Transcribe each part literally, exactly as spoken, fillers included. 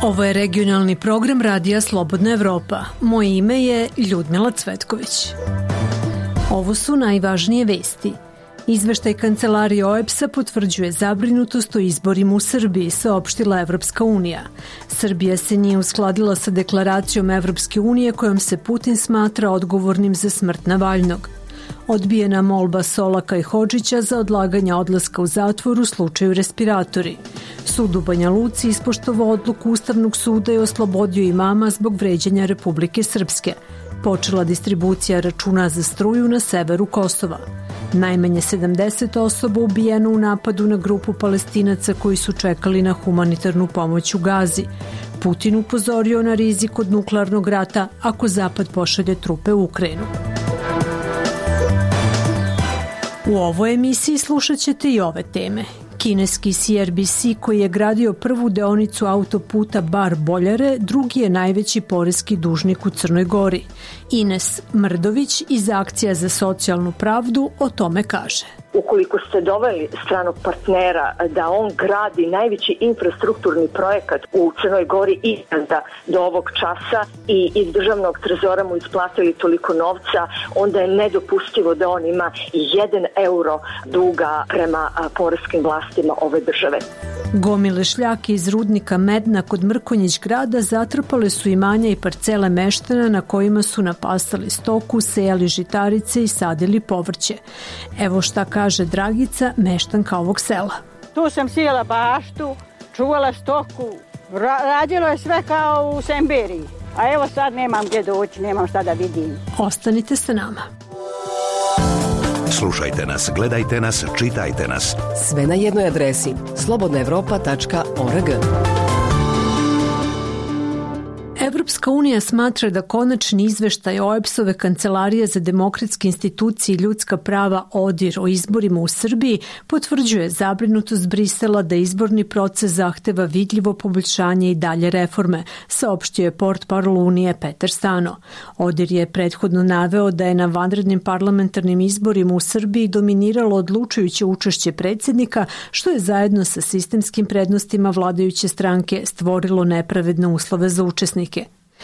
Ovo je regionalni program Radija Slobodna Evropa. Moje ime je Ljudmila Cvetković. Ovo su najvažnije vesti. Izveštaj kancelarije O E B S-a potvrđuje zabrinutost o izborima u Srbiji, saopštila Evropska unija. Srbija se nije uskladila sa deklaracijom Evropske unije kojom se Putin smatra odgovornim za smrt Navalnog. Odbijena molba Solaka i Hodžića za odlaganje odlaska u zatvor u slučaju respiratori. Sud u Banja Luci ispoštovao odluku Ustavnog suda i oslobodio imama zbog vređanja Republike Srpske. Počela distribucija računa za struju na severu Kosova. Najmanje sedamdeset osoba ubijeno u napadu na grupu Palestinaca koji su čekali na humanitarnu pomoć u Gazi. Putin upozorio na rizik od nuklearnog rata ako Zapad pošalje trupe u Ukrajinu. U ovoj emisiji slušat ćete i ove teme. Kineski C R B C koji je gradio prvu deonicu autoputa Bar-Boljare, drugi je najveći poreski dužnik u Crnoj Gori. Ines Mrdović iz Akcija za socijalnu pravdu o tome kaže. Ukoliko ste doveli stranog partnera da on gradi najveći infrastrukturni projekat u Crnoj Gori ikada do ovog časa i iz državnog trezora mu isplatili toliko novca, onda je nedopustivo da on ima jedan euro duga prema poreskim vlastima ove države. Gomile šljake iz rudnika Medna kod Mrkonjić grada zatrpale su imanja i parcele meštana na kojima su napasali stoku, sejali žitarice i sadili povrće. Evo šta kaže Dragica, meštanka ovog sela. Tu sam sijela baštu, čuvala stoku, ra- radilo je sve kao u Semberiji. A evo sad nemam gdje doći, nemam šta da vidim. Ostanite sa nama. Slušajte nas, gledajte nas, čitajte nas. Sve na jednoj adresi slobodna evropa tačka org. Evropska unija smatra da konačni izveštaj O E B S-ove Kancelarije za demokratske institucije i ljudska prava O D I R o izborima u Srbiji potvrđuje zabrinutost Brisela da izborni proces zahteva vidljivo poboljšanje i dalje reforme, saopštio je portparol Unije Petar Stano. O D I R je prethodno naveo da je na vanrednim parlamentarnim izborima u Srbiji dominiralo odlučujuće učešće predsjednika, što je zajedno sa sistemskim prednostima vladajuće stranke stvorilo nepravedne uslove za učesnike.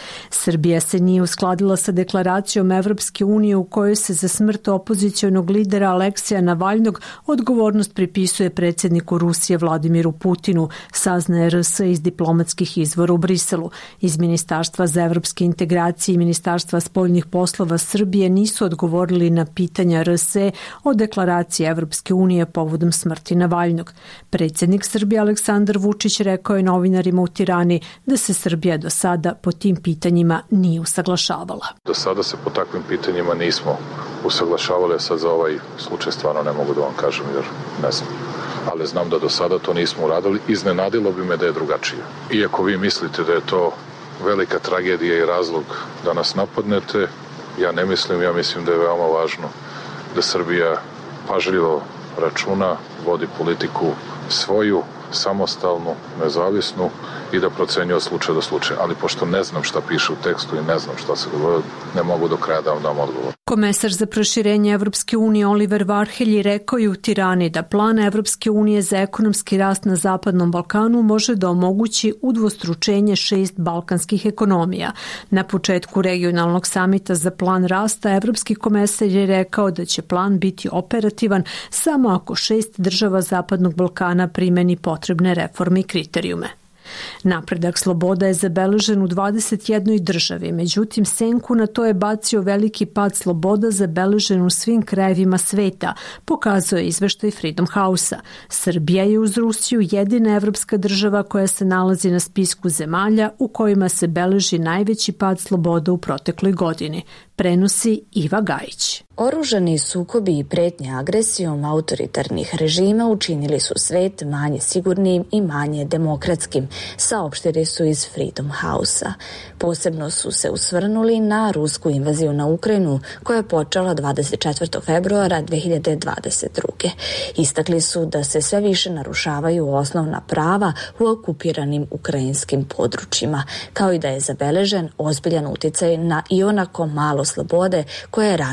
Srbija se nije uskladila sa deklaracijom Evropske unije u kojoj se za smrt opozicionog lidera Aleksija Navalnog odgovornost pripisuje predsjedniku Rusije Vladimiru Putinu, saznaje R S iz diplomatskih izvora u Briselu. Iz Ministarstva za evropske integracije i Ministarstva spoljnih poslova Srbije nisu odgovorili na pitanja R S o deklaraciji Evropske unije povodom smrti Navalnog. Predsjednik Srbije Aleksandar Vučić rekao je novinarima u Tirani da se Srbija do sada po tim pitanjima nije usaglašavala. Do sada se po takvim pitanjima nismo usaglašavali, sad za ovaj slučaj stvarno ne mogu da vam kažem jer ne znam. Ali znam da do sada to nismo uradili. Iznenadilo bi me da je drugačije. Iako vi mislite da je to velika tragedija i razlog da nas napadnete, ja ne mislim, ja mislim da je veoma važno da Srbija pažljivo računa, vodi politiku svoju, samostalnu, nezavisnu i da procenjuje od slučaja do slučaja. Ali pošto ne znam šta piše u tekstu i ne znam šta se govori, ne mogu do kraja da vam dam odgovor. Komesar za proširenje Evropske unije Oliver Varhelji rekao je u Tirani da plan Evropske unije za ekonomski rast na Zapadnom Balkanu može da omogući udvostručenje šest balkanskih ekonomija. Na početku regionalnog samita za plan rasta Evropski komesar je rekao da će plan biti operativan samo ako šest država Zapadnog Balkana primeni potrebne reforme i kriterijume. Napredak sloboda je zabeležen u dvadeset jednoj državi, međutim senku na to je bacio veliki pad sloboda zabeležen u svim krajevima sveta, pokazuje izveštaj Freedom House-a. Srbija je uz Rusiju jedina evropska država koja se nalazi na spisku zemalja u kojima se beleži najveći pad sloboda u protekloj godini, prenosi Iva Gajić. Oružani sukobi i pretnje agresijom autoritarnih režima učinili su svet manje sigurnim i manje demokratskim, saopštili su iz Freedom House-a. Posebno su se usvrnuli na rusku invaziju na Ukrajinu koja je počela dvadeset četvrtog februara dve hiljade dvadeset druge. Istakli su da se sve više narušavaju osnovna prava u okupiranim ukrajinskim područjima, kao i da je zabeležen ozbiljan uticaj na ionako malo slobode koje je ranije postojalo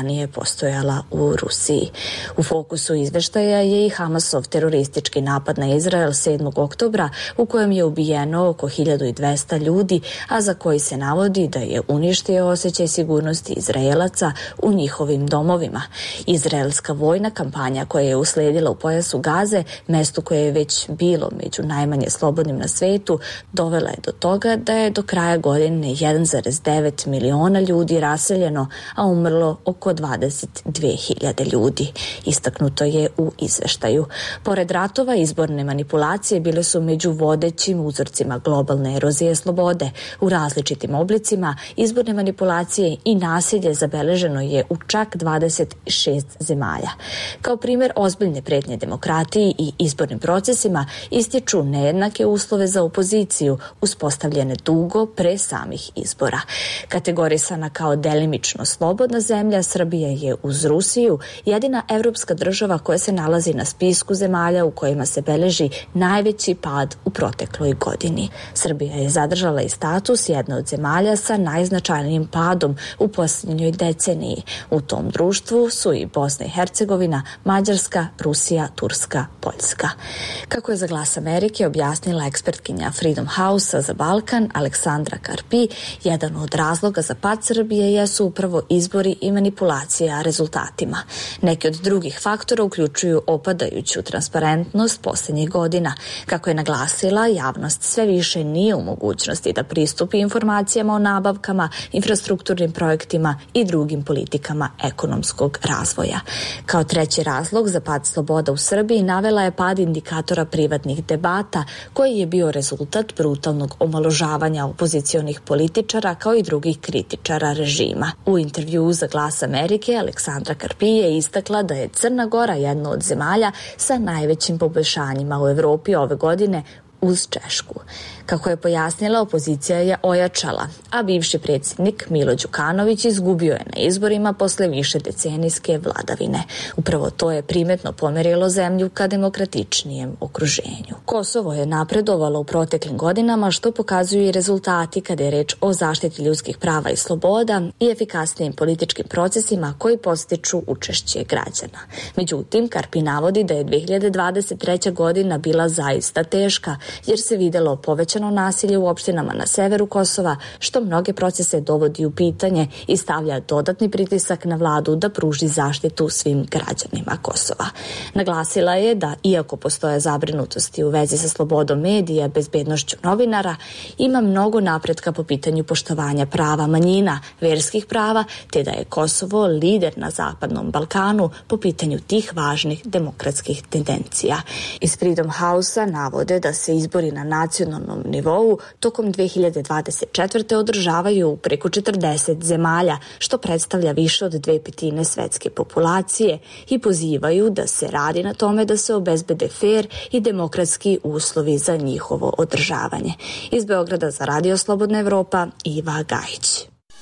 postojala u Rusiji. U fokusu izveštaja je i Hamasov teroristički napad na Izrael sedmog oktobra u kojem je ubijeno oko hiljadu dvesta ljudi, a za koji se navodi da je uništio osjećaj sigurnosti Izraelaca u njihovim domovima. Izraelska vojna kampanja koja je usledila u pojasu Gaze, mestu koje je već bilo među najmanje slobodnim na svetu, dovela je do toga da je do kraja godine jedan zarez devet miliona ljudi raseljeno, a umrlo oko dvadeset dve hiljade ljudi. Istaknuto je u izveštaju. Pored ratova, izborne manipulacije bile su među vodećim uzorcima globalne erozije slobode. U različitim oblicima izborne manipulacije i nasilje zabeleženo je u čak dvadeset šest zemalja. Kao primjer ozbiljne pretnje demokratiji i izbornim procesima ističu nejednake uslove za opoziciju uspostavljene dugo pre samih izbora. Kategorisana kao delimično slobodna zemlja, Srbija je uz Rusiju jedina evropska država koja se nalazi na spisku zemalja u kojima se beleži najveći pad u protekloj godini. Srbija je zadržala i status jedne od zemalja sa najznačajnijim padom u posljednjoj deceniji. U tom društvu su i Bosna i Hercegovina, Mađarska, Rusija, Turska, Poljska. Kako je za Glas Amerike objasnila ekspertkinja Freedom House za Balkan Aleksandra Karpi, jedan od razloga za pad Srbije jesu upravo izbori i manipulacija rezultatima. Neki od drugih faktora uključuju opadajuću transparentnost posljednjih godina. Kako je naglasila, javnost sve više nije u mogućnosti da pristupi informacijama o nabavkama, infrastrukturnim projektima i drugim politikama ekonomskog razvoja. Kao treći razlog za pad sloboda u Srbiji navela je pad indikatora privatnih debata, koji je bio rezultat brutalnog omaložavanja opozicionih političara kao i drugih kritičara režima. U intervjuu za Glas Amerike Aleksandra Karpi je istakla da je Crna Gora jedna od zemalja sa najvećim poboljšanjima u Evropi ove godine uz Češku. Kako je pojasnila, opozicija je ojačala, a bivši predsjednik Milo Đukanović izgubio je na izborima posle više decenijske vladavine. Upravo to je primetno pomerilo zemlju ka demokratičnijem okruženju. Kosovo je napredovalo u proteklim godinama, što pokazuju i rezultati kada je reč o zaštiti ljudskih prava i sloboda i efikasnijim političkim procesima koji podstiču učešće građana. Međutim, Karpi navodi da je dve hiljade dvadeset treća godina bila zaista teška, jer se videlo povećano nasilje u opštinama na severu Kosova, što mnoge procese dovodi u pitanje i stavlja dodatni pritisak na vladu da pruži zaštitu svim građanima Kosova. Naglasila je da, iako postoje zabrinutosti u vezi sa slobodom medija, bezbednošću novinara, ima mnogo napretka po pitanju poštovanja prava manjina, verskih prava, te da je Kosovo lider na Zapadnom Balkanu po pitanju tih važnih demokratskih tendencija. Iz Freedom House-a navode da se izbori na nacionalnom nivou tokom dve hiljade dvadeset četvrte održavaju u preko četrdeset zemalja, što predstavlja više od dve petine svetske populacije, i pozivaju da se radi na tome da se obezbede fer i demokratski uslovi za njihovo održavanje. Iz Beograda za Radio Slobodna Evropa, Iva Gajić.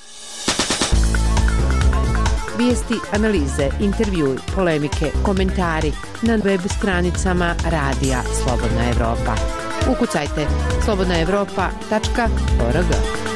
Vijesti, analize, intervjui, polemike, komentari na web stranicama Radija Slobodna Evropa. Ukucajte slobodna evropa tačka org.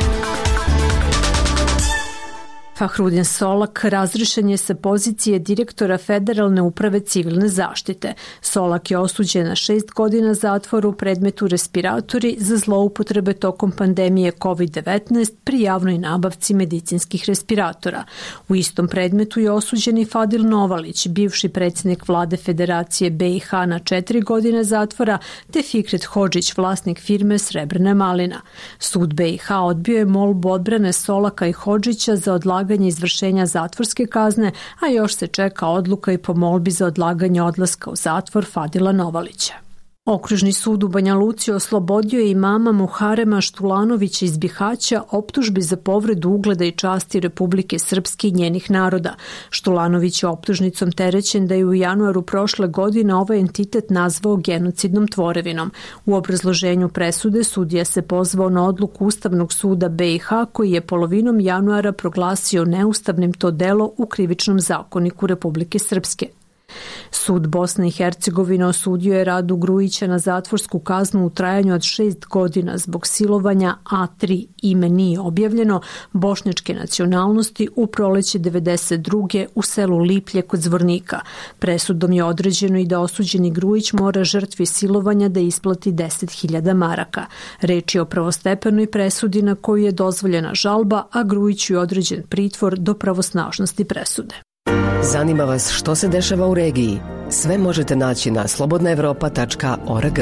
Fahrudin Solak razrešen je sa pozicije direktora Federalne uprave civilne zaštite. Solak je osuđen na šest godina zatvora u predmetu respiratori za zloupotrebe tokom pandemije kovid devetnaest pri javnoj nabavci medicinskih respiratora. U istom predmetu je osuđen i Fadil Novalić, bivši predsjednik vlade Federacije B i H na četiri godine zatvora, te Fikret Hodžić, vlasnik firme Srebrna malina. Sud B i H odbio je molbu odbrane Solaka i Hodžića za odlaganje izvršenja zatvorske kazne, a još se čeka odluka i po molbi za odlaganje odlaska u zatvor Fadila Novalića. Okružni sud u Banja Luci oslobodio je imama Muharema Štulanovića iz Bihaća optužbi za povredu ugleda i časti Republike Srpske i njenih naroda. Štulanović je optužnicom terećen da je u januaru prošle godine ovaj entitet nazvao genocidnom tvorevinom. U obrazloženju presude sudija se pozvao na odluku Ustavnog suda B i H koji je polovinom januara proglasio neustavnim to delo u Krivičnom zakoniku Republike Srpske. Sud Bosne i Hercegovine osudio je Radu Grujića na zatvorsku kaznu u trajanju od šest godina zbog silovanja A tri, ime nije objavljeno, bošnjačke nacionalnosti u proleće devedeset druge u selu Liplje kod Zvornika. Presudom je određeno i da osuđeni Grujić mora žrtvi silovanja da isplati deset hiljada maraka. Reč je o prvostepenoj presudi na koju je dozvoljena žalba, a Grujiću je određen pritvor do pravosnažnosti presude. Zanima vas što se dešava u regiji? Sve možete naći na slobodna evropa tačka org.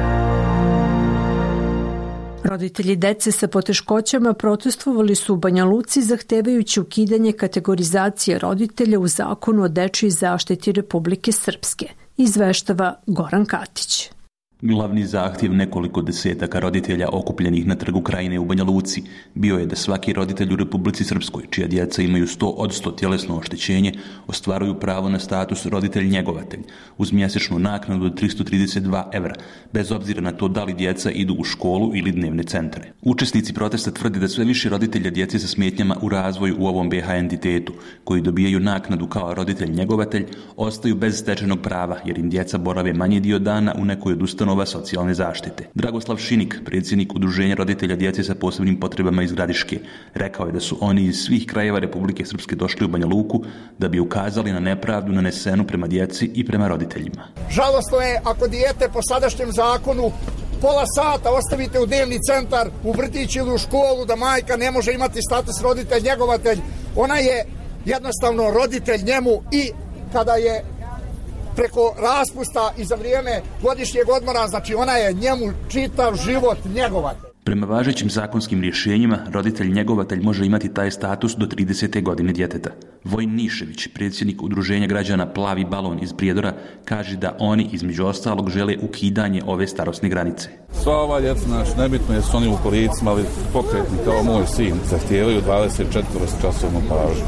Roditelji dece sa poteškoćama protestvovali su u Banja Luci zahtevajući ukidanje kategorizacije roditelja u Zakonu o dečjoj zaštiti Republike Srpske, izveštava Goran Katić. Glavni zahtjev nekoliko desetaka roditelja okupljenih na Trgu Krajine u Banja Luci bio je da svaki roditelj u Republici Srpskoj, čija djeca imaju sto od sto tjelesno oštećenje, ostvaruju pravo na status roditelj-njegovatelj uz mjesečnu naknadu od tristo trideset dva evra, bez obzira na to da li djeca idu u školu ili dnevne centre. Učesnici protesta tvrde da sve više roditelja djece sa smetnjama u razvoju u ovom B H entitetu, koji dobijaju naknadu kao roditelj-njegovatelj, ostaju bez stečenog prava jer im djeca borave manji dio dana u nekoj od ustanova socijalne zaštite. Dragoslav Šinik, predsjednik Udruženja roditelja djece sa posebnim potrebama iz Gradiške, rekao je da su oni iz svih krajeva Republike Srpske došli u Banja Luku da bi ukazali na nepravdu nanesenu prema djeci i prema roditeljima. Žalosno je ako dijete po sadašnjem zakonu pola sata ostavite u dnevni centar, u vrtić ili u školu, da majka ne može imati status roditelj-njegovatelj. Ona je jednostavno roditelj njemu i kada je preko raspusta i za vrijeme godišnjeg odmora, znači ona je njemu čitav život njegovatelj. Prema važećim zakonskim rješenjima, roditelj-njegovatelj može imati taj status do tridesete godine djeteta. Vojin Nišević, predsjednik Udruženja građana Plavi balon iz Prijedora, kaže da oni između ostalog žele ukidanje ove starosne granice. Sva ova djeca, naš, nebitno je su oni u kolicima, ali pokretni kao moj sin, zahtijevaju dvadeset četiri časovnu pažnju.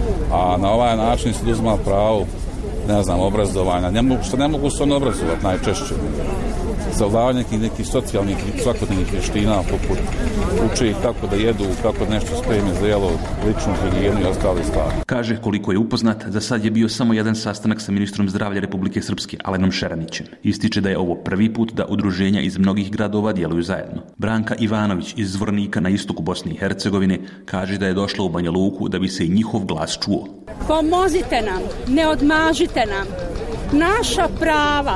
A na ovaj način se oduzima pravo, ne znam, obrazovanja, ne mogu, što ne mogu se on obrazovati najčešće. Zavljavanje nekih, nekih socijalnih i svakodnevnih vještina, poput uče ih kako da jedu, kako nešto spreme za jelo, ličnu higijenu i ostale stvari. Kaže koliko je upoznat, za sad je bio samo jedan sastanak sa ministrom zdravlja Republike Srpske, Alenom Šeranićem. Ističe da je ovo prvi put da udruženja iz mnogih gradova djeluju zajedno. Branka Ivanović iz Zvornika na istoku Bosne i Hercegovine kaže da je došla u Banja Luku da bi se i njihov glas čuo. Pomozite nam, ne odmažite nam. Naša prava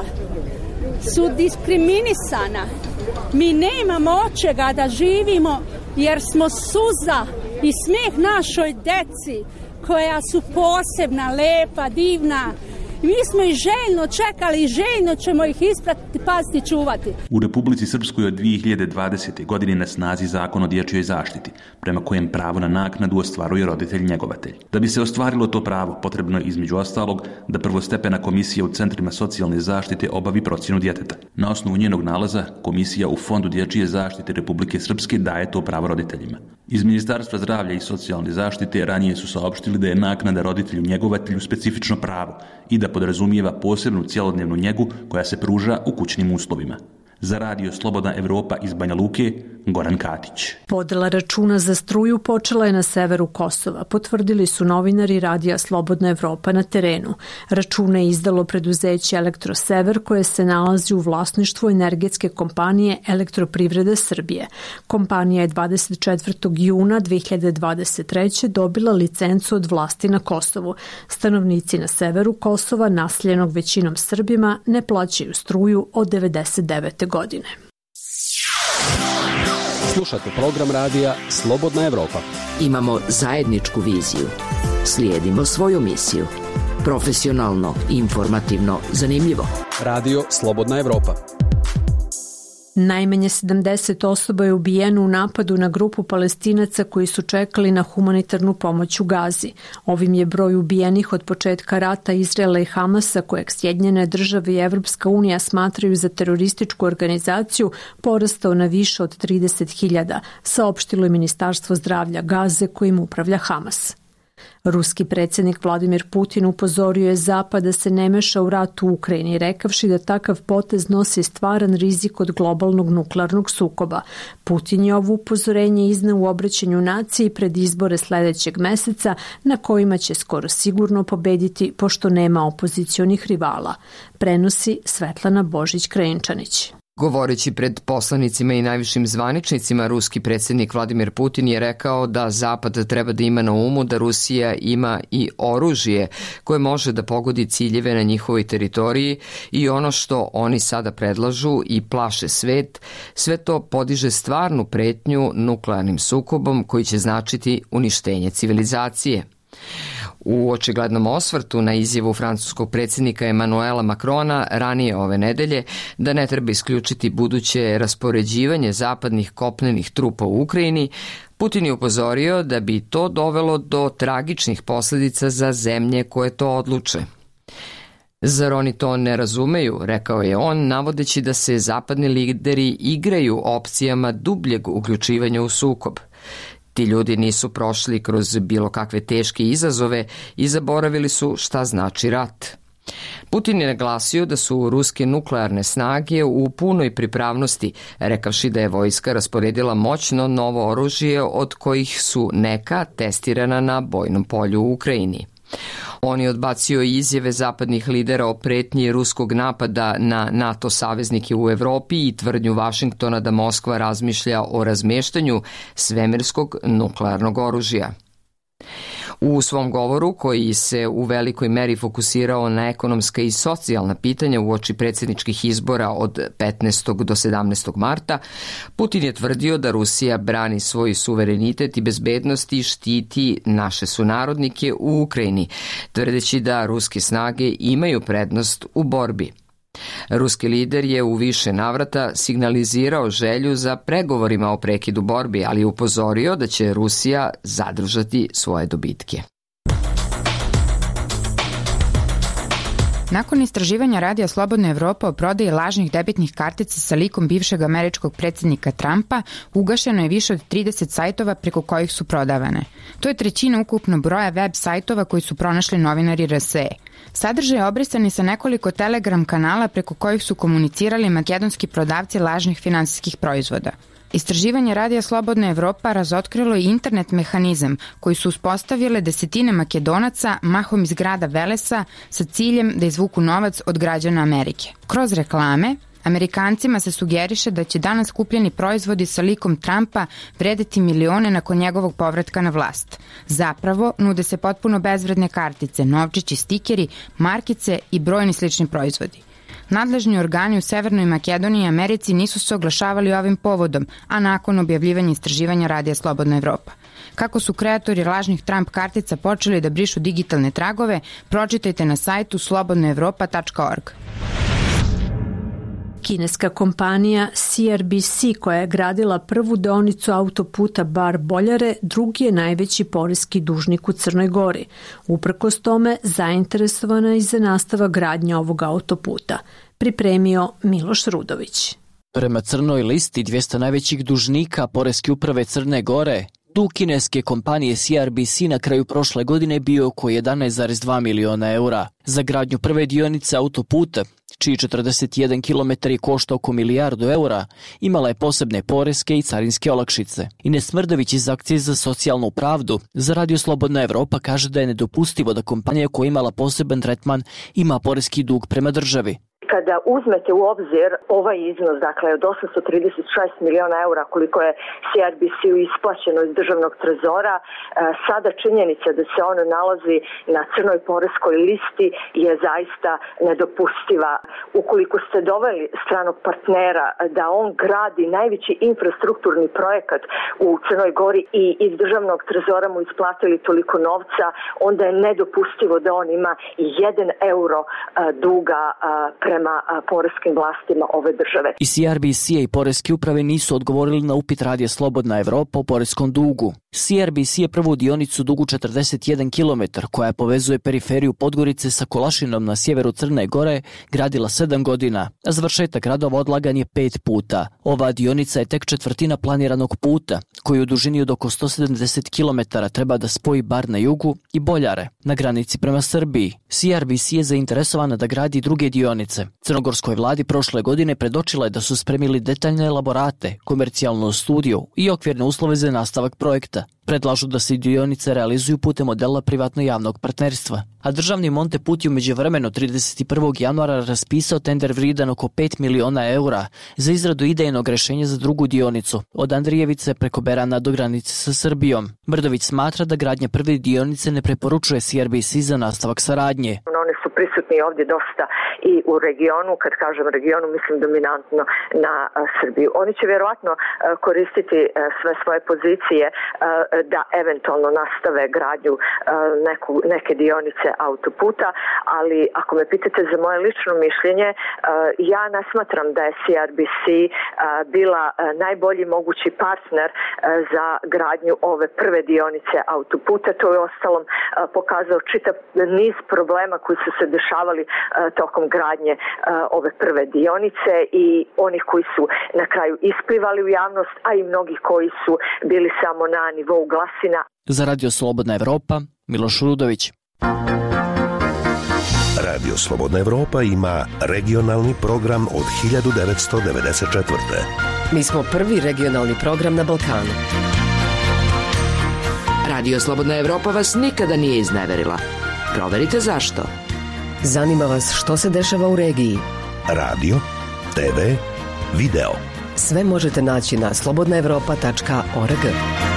su diskriminisana. Mi nemamo od čega da živimo jer smo suza i smijeh našoj deci koja su posebna, lepa, divna. Mi smo ih željno čekali i željno ćemo ih ispratiti, paziti, čuvati. U Republici Srpskoj od dvije hiljade dvadesete. godine na snazi Zakon o dječjoj zaštiti, prema kojem pravo na naknadu ostvaruje roditelj-njegovatelj. Da bi se ostvarilo to pravo, potrebno je između ostalog da prvostepena komisija u centrima socijalne zaštite obavi procjenu djeteta. Na osnovu njenog nalaza, komisija u Fondu dječje zaštite Republike Srpske daje to pravo roditeljima. Iz Ministarstva zdravlja i socijalne zaštite ranije su saopštili da je naknada roditelju-njegovatelju specifično pravo i da podrazumijeva posebnu cjelodnevnu njegu koja se pruža u kućnim uslovima. Za radio Slobodna Evropa iz Banja Luke, Goran Katić. Podela računa za struju počela je na severu Kosova, potvrdili su novinari radija Slobodna Evropa na terenu. Račune je izdalo preduzeće Elektrosever koje se nalazi u vlasništvu energetske kompanije Elektroprivrede Srbije. Kompanija je dvadeset četvrtog juna dve hiljade dvadeset treće. dobila licencu od vlasti na Kosovu. Stanovnici na severu Kosova, naseljenog većinom Srbima, ne plaćaju struju od devedeset devete. godine. Slušate program radija Slobodna Evropa. Imamo zajedničku viziju. Slijedimo svoju misiju. Profesionalno, informativno, zanimljivo. Radio Slobodna Evropa. Najmanje sedamdeset osoba je ubijeno u napadu na grupu Palestinaca koji su čekali na humanitarnu pomoć u Gazi. Ovim je broj ubijenih od početka rata Izraela i Hamasa, kojeg Sjedinjene države i Evropska unija smatraju za terorističku organizaciju, porastao na više od trideset hiljada, saopštilo je Ministarstvo zdravlja Gaze kojim upravlja Hamas. Ruski predsjednik Vladimir Putin upozorio je Zapad da se ne meša u rat u Ukrajini, rekavši da takav potez nosi stvaran rizik od globalnog nuklearnog sukoba. Putin je ovo upozorenje izneo u obraćanju naciji pred izbore sledećeg meseca, na kojima će skoro sigurno pobediti pošto nema opozicionih rivala. Prenosi Svetlana Božić-Krajinčanić. Govoreći pred poslanicima i najvišim zvaničnicima, ruski predsjednik Vladimir Putin je rekao da Zapad treba da ima na umu da Rusija ima i oružje koje može da pogodi ciljeve na njihovoj teritoriji i ono što oni sada predlažu i plaše svet, sve to podiže stvarnu pretnju nuklearnim sukobom koji će značiti uništenje civilizacije. U očiglednom osvrtu na izjavu francuskog predsjednika Emanuela Macrona ranije ove nedelje da ne treba isključiti buduće raspoređivanje zapadnih kopnenih trupa u Ukrajini, Putin je upozorio da bi to dovelo do tragičnih posledica za zemlje koje to odluče. Zar oni to ne razumeju, rekao je on, navodeći da se zapadni lideri igraju opcijama dubljeg uključivanja u sukob. Ti ljudi nisu prošli kroz bilo kakve teške izazove i zaboravili su šta znači rat. Putin je naglasio da su ruske nuklearne snage u punoj pripravnosti, rekavši da je vojska rasporedila moćno novo oružje od kojih su neka testirana na bojnom polju u Ukrajini. On je odbacio izjave zapadnih lidera o pretnji ruskog napada na NATO saveznike u Evropi i tvrdnju Vašingtona da Moskva razmišlja o razmeštanju svemirskog nuklearnog oružja. U svom govoru, koji se u velikoj meri fokusirao na ekonomska i socijalna pitanja uoči predsjedničkih izbora od petnaestog do sedamnaestog marta, Putin je tvrdio da Rusija brani svoj suverenitet i bezbednost i štiti naše sunarodnike u Ukrajini, tvrdeći da ruske snage imaju prednost u borbi. Ruski lider je u više navrata signalizirao želju za pregovorima o prekidu borbi, ali je upozorio da će Rusija zadržati svoje dobitke. Nakon istraživanja Radija Slobodna Evropa o prodaji lažnih debitnih kartica sa likom bivšeg američkog predsjednika Trumpa, ugašeno je više od trideset sajtova preko kojih su prodavane. To je trećina ukupno broja web sajtova koji su pronašli novinari R S E. Sadržaj je obrisan sa nekoliko Telegram kanala preko kojih su komunicirali makedonski prodavci lažnih finansijskih proizvoda. Istraživanje Radija Slobodna Evropa razotkrilo je internet mehanizam koji su uspostavile desetine Makedonaca, mahom iz grada Velesa, sa ciljem da izvuku novac od građana Amerike. Kroz reklame, Amerikancima se sugeriše da će danas kupljeni proizvodi sa likom Trumpa vredeti milione nakon njegovog povratka na vlast. Zapravo, nude se potpuno bezvredne kartice, novčići, stikeri, markice i brojni slični proizvodi. Nadležni organi u Severnoj Makedoniji i Americi nisu se oglašavali ovim povodom, a nakon objavljivanja istraživanja Radija Slobodna Evropa. Kako su kreatori lažnih Trump kartica počeli da brišu digitalne tragove, pročitajte na sajtu slobodna evropa tačka org. Kineska kompanija C R B C, koja je gradila prvu deonicu autoputa Bar-Boljare, drugi je najveći poreski dužnik u Crnoj Gori. Uprkos tome, zainteresovana je i za nastava gradnje ovog autoputa. Pripremio Miloš Rudović. Prema crnoj listi dvjesto najvećih dužnika Poreske uprave Crne Gore, dug kineske kompanije C R B C na kraju prošle godine bio oko jedanaest zarez dva miliona eura. Za gradnju prve dionice autoputa, čiji četrdeset jedan kilometara košta oko milijardu eura, imala je posebne poreske i carinske olakšice. Ines Smrdović iz Akcije za socijalnu pravdu za Radio Slobodna Evropa kaže da je nedopustivo da kompanija koja je imala poseban tretman ima poreski dug prema državi. Kada uzmete u obzir ovaj iznos, dakle od osamsto trideset šest miliona eura koliko je C R B C-u isplaćeno iz državnog trezora, sada činjenica da se ono nalazi na crnoj poreskoj listi je zaista nedopustiva. Ukoliko ste doveli stranog partnera da on gradi najveći infrastrukturni projekat u Crnoj Gori i iz državnog trezora mu isplatili toliko novca, onda je nedopustivo da on ima jedan euro duga prema prema poreskim vlastima ove države. I C R B C i poreske uprave nisu odgovorili na upit Radija Slobodna Evropa o poreskom dugu. C R B C je prvu dionicu dugu četrdeset jedan kilometar koja povezuje periferiju Podgorice sa Kolašinom na sjeveru Crne Gore gradila sedam godina, a završetak radova odlagan je pet puta. Ova dionica je tek četvrtina planiranog puta, koji u dužini od oko sto sedamdeset kilometara treba da spoji Bar na jugu i Boljare, na granici prema Srbiji. C R B C je zainteresovana da gradi druge dionice. Crnogorskoj vladi prošle godine predočila je da su spremili detaljne elaborate, komercijalnu studiju i okvirne uslove za nastavak projekta. Predlažu da se dionice realizuju putem modela privatno-javnog partnerstva. A državni Monteput je umeđuvremeno trideset prvog januara raspisao tender vrijedan oko pet miliona eura za izradu idejnog rešenja za drugu dionicu, od Andrijevice preko Berana do granice sa Srbijom. Brdović smatra da gradnja prve dionice ne preporučuje C R B C za nastavak saradnje. Oni su prisutni ovdje dosta i u regionu, kad kažem regionu mislim dominantno na a, Srbiju. Oni će vjerovatno a, koristiti a, sve svoje pozicije a, da eventualno nastave gradnju a, neku, neke dionice autoputa, ali ako me pitate za moje lično mišljenje, a, ja ne smatram da je C R B C a, bila a, najbolji mogući partner a, za gradnju ove prve dionice autoputa. To je ostalom a, pokazao čitav niz problema koji su se dešavali a, tokom gradnje a, ove prve dionice i onih koji su na kraju isplivali u javnost, a i mnogi koji su bili samo na nivou glasina. Za Radio Slobodna Evropa, Miloš Rudović. Radio Slobodna Evropa ima regionalni program od hiljadu devetsto devedeset četvrte. Mi smo prvi regionalni program na Balkanu. Radio Slobodna Evropa vas nikada nije izneverila. Proverite zašto. Zanima vas što se dešava u regiji. Radio, T V, video. Sve možete naći na slobodna evropa tačka org.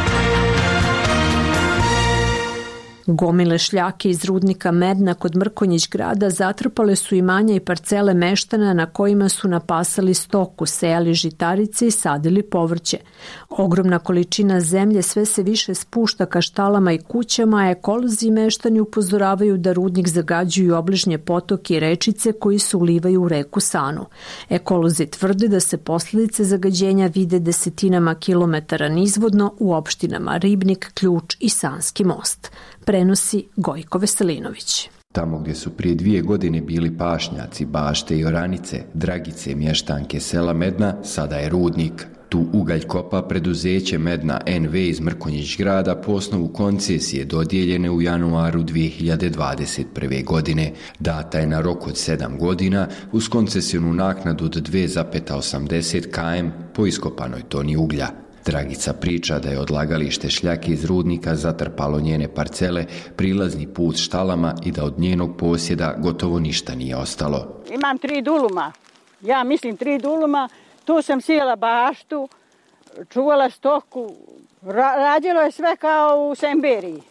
Gomile šljake iz rudnika Medna kod Mrkonjić grada zatrpale su imanja i parcele meštana na kojima su napasali stoku, sejali žitarice i sadili povrće. Ogromna količina zemlje sve se više spušta ka štalama i kućama, a ekolozi i meštani upozoravaju da rudnik zagađuju obližnje potoke i rečice koji se ulivaju u reku Sanu. Ekolozi tvrde da se posljedice zagađenja vide desetinama kilometara nizvodno u opštinama Ribnik, Ključ i Sanski most. Prenosi Gojko Veselinović. Tamo gdje su prije dvije godine bili pašnjaci, bašte i oranice, Dragice, mještanke sela Medna, sada je rudnik. Tu ugalj kopa preduzeće Medna N V iz Mrkonjić grada po osnovu koncesije dodijeljene u januaru dvije hiljade dvadeset prve. godine. Data je na rok od sedam godina uz koncesionu naknadu od dve zarez osamdeset kilometara po iskopanoj toni uglja. Dragica priča da je odlagalište šljake iz rudnika zatrpalo njene parcele, prilazni put štalama i da od njenog posjeda gotovo ništa nije ostalo. Imam tri duluma, ja mislim tri duluma, tu sam sijala baštu, čuvala stoku, ra- radilo je sve kao u Semberiji.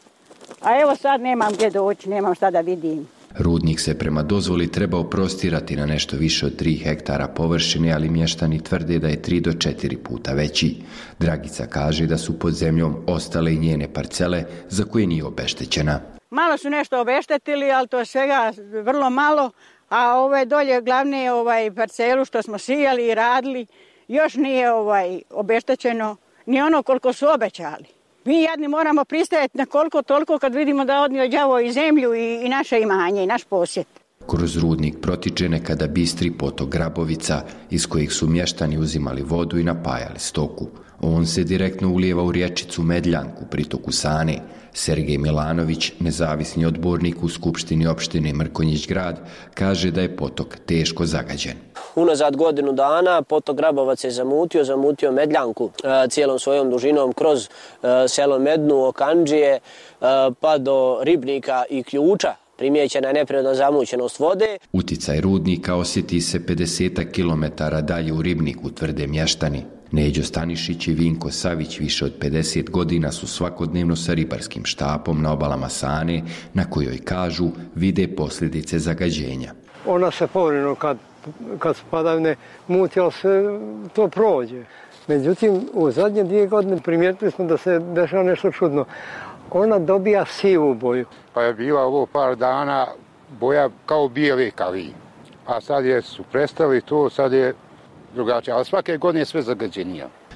A evo sad nemam gdje doći, nemam šta da vidim. Rudnik se prema dozvoli trebao prostirati na nešto više od tri hektara površine, ali mještani tvrde da je tri do četiri puta veći. Dragica kaže da su pod zemljom ostale i njene parcele za koje nije obeštećena. Malo su nešto obeštetili, ali to je svega vrlo malo, a ove dolje glavne ovaj parcelu što smo sijali i radili još nije ovaj obeštećeno ni ono koliko su obećali. Mi jadni moramo pristajati na koliko toliko kad vidimo da odnio đavo i zemlju i, i naše imanje i naš posjed. Kroz rudnik protiče nekada bistri potok Grabovica iz kojih su mještani uzimali vodu i napajali stoku. On se direktno ulijeva u rječicu Medljanku, pritoku Sane. Sergej Milanović, nezavisni odbornik u Skupštini opštine Mrkonjić grad, kaže da je potok teško zagađen. Unazad godinu dana potok Grabovac je zamutio, zamutio Medljanku e, cijelom svojom dužinom kroz e, selo Mednu, Okandžije, e, pa do Ribnika i Ključa. Primijećena je neprirodna zamućenost vode. Uticaj rudnika osjeti se pedeset kilometara dalje u Ribniku, tvrde mještani. Neđo Stanišić i Vinko Savić više od pedeset godina su svakodnevno sa ribarskim štapom na obalama Sane, na kojoj kažu vide posljedice zagađenja. Ona se povremeno kad, kad su padavine muti, ali se to prođe. Međutim, u zadnje dvije godine primijetili smo da se dešava nešto čudno. Ona dobija sivu boju. Pa je bila ovo par dana boja kao bijeli kali, a sad je su prestali to, sad je drugačije, ali svake godine je sve zagađenija.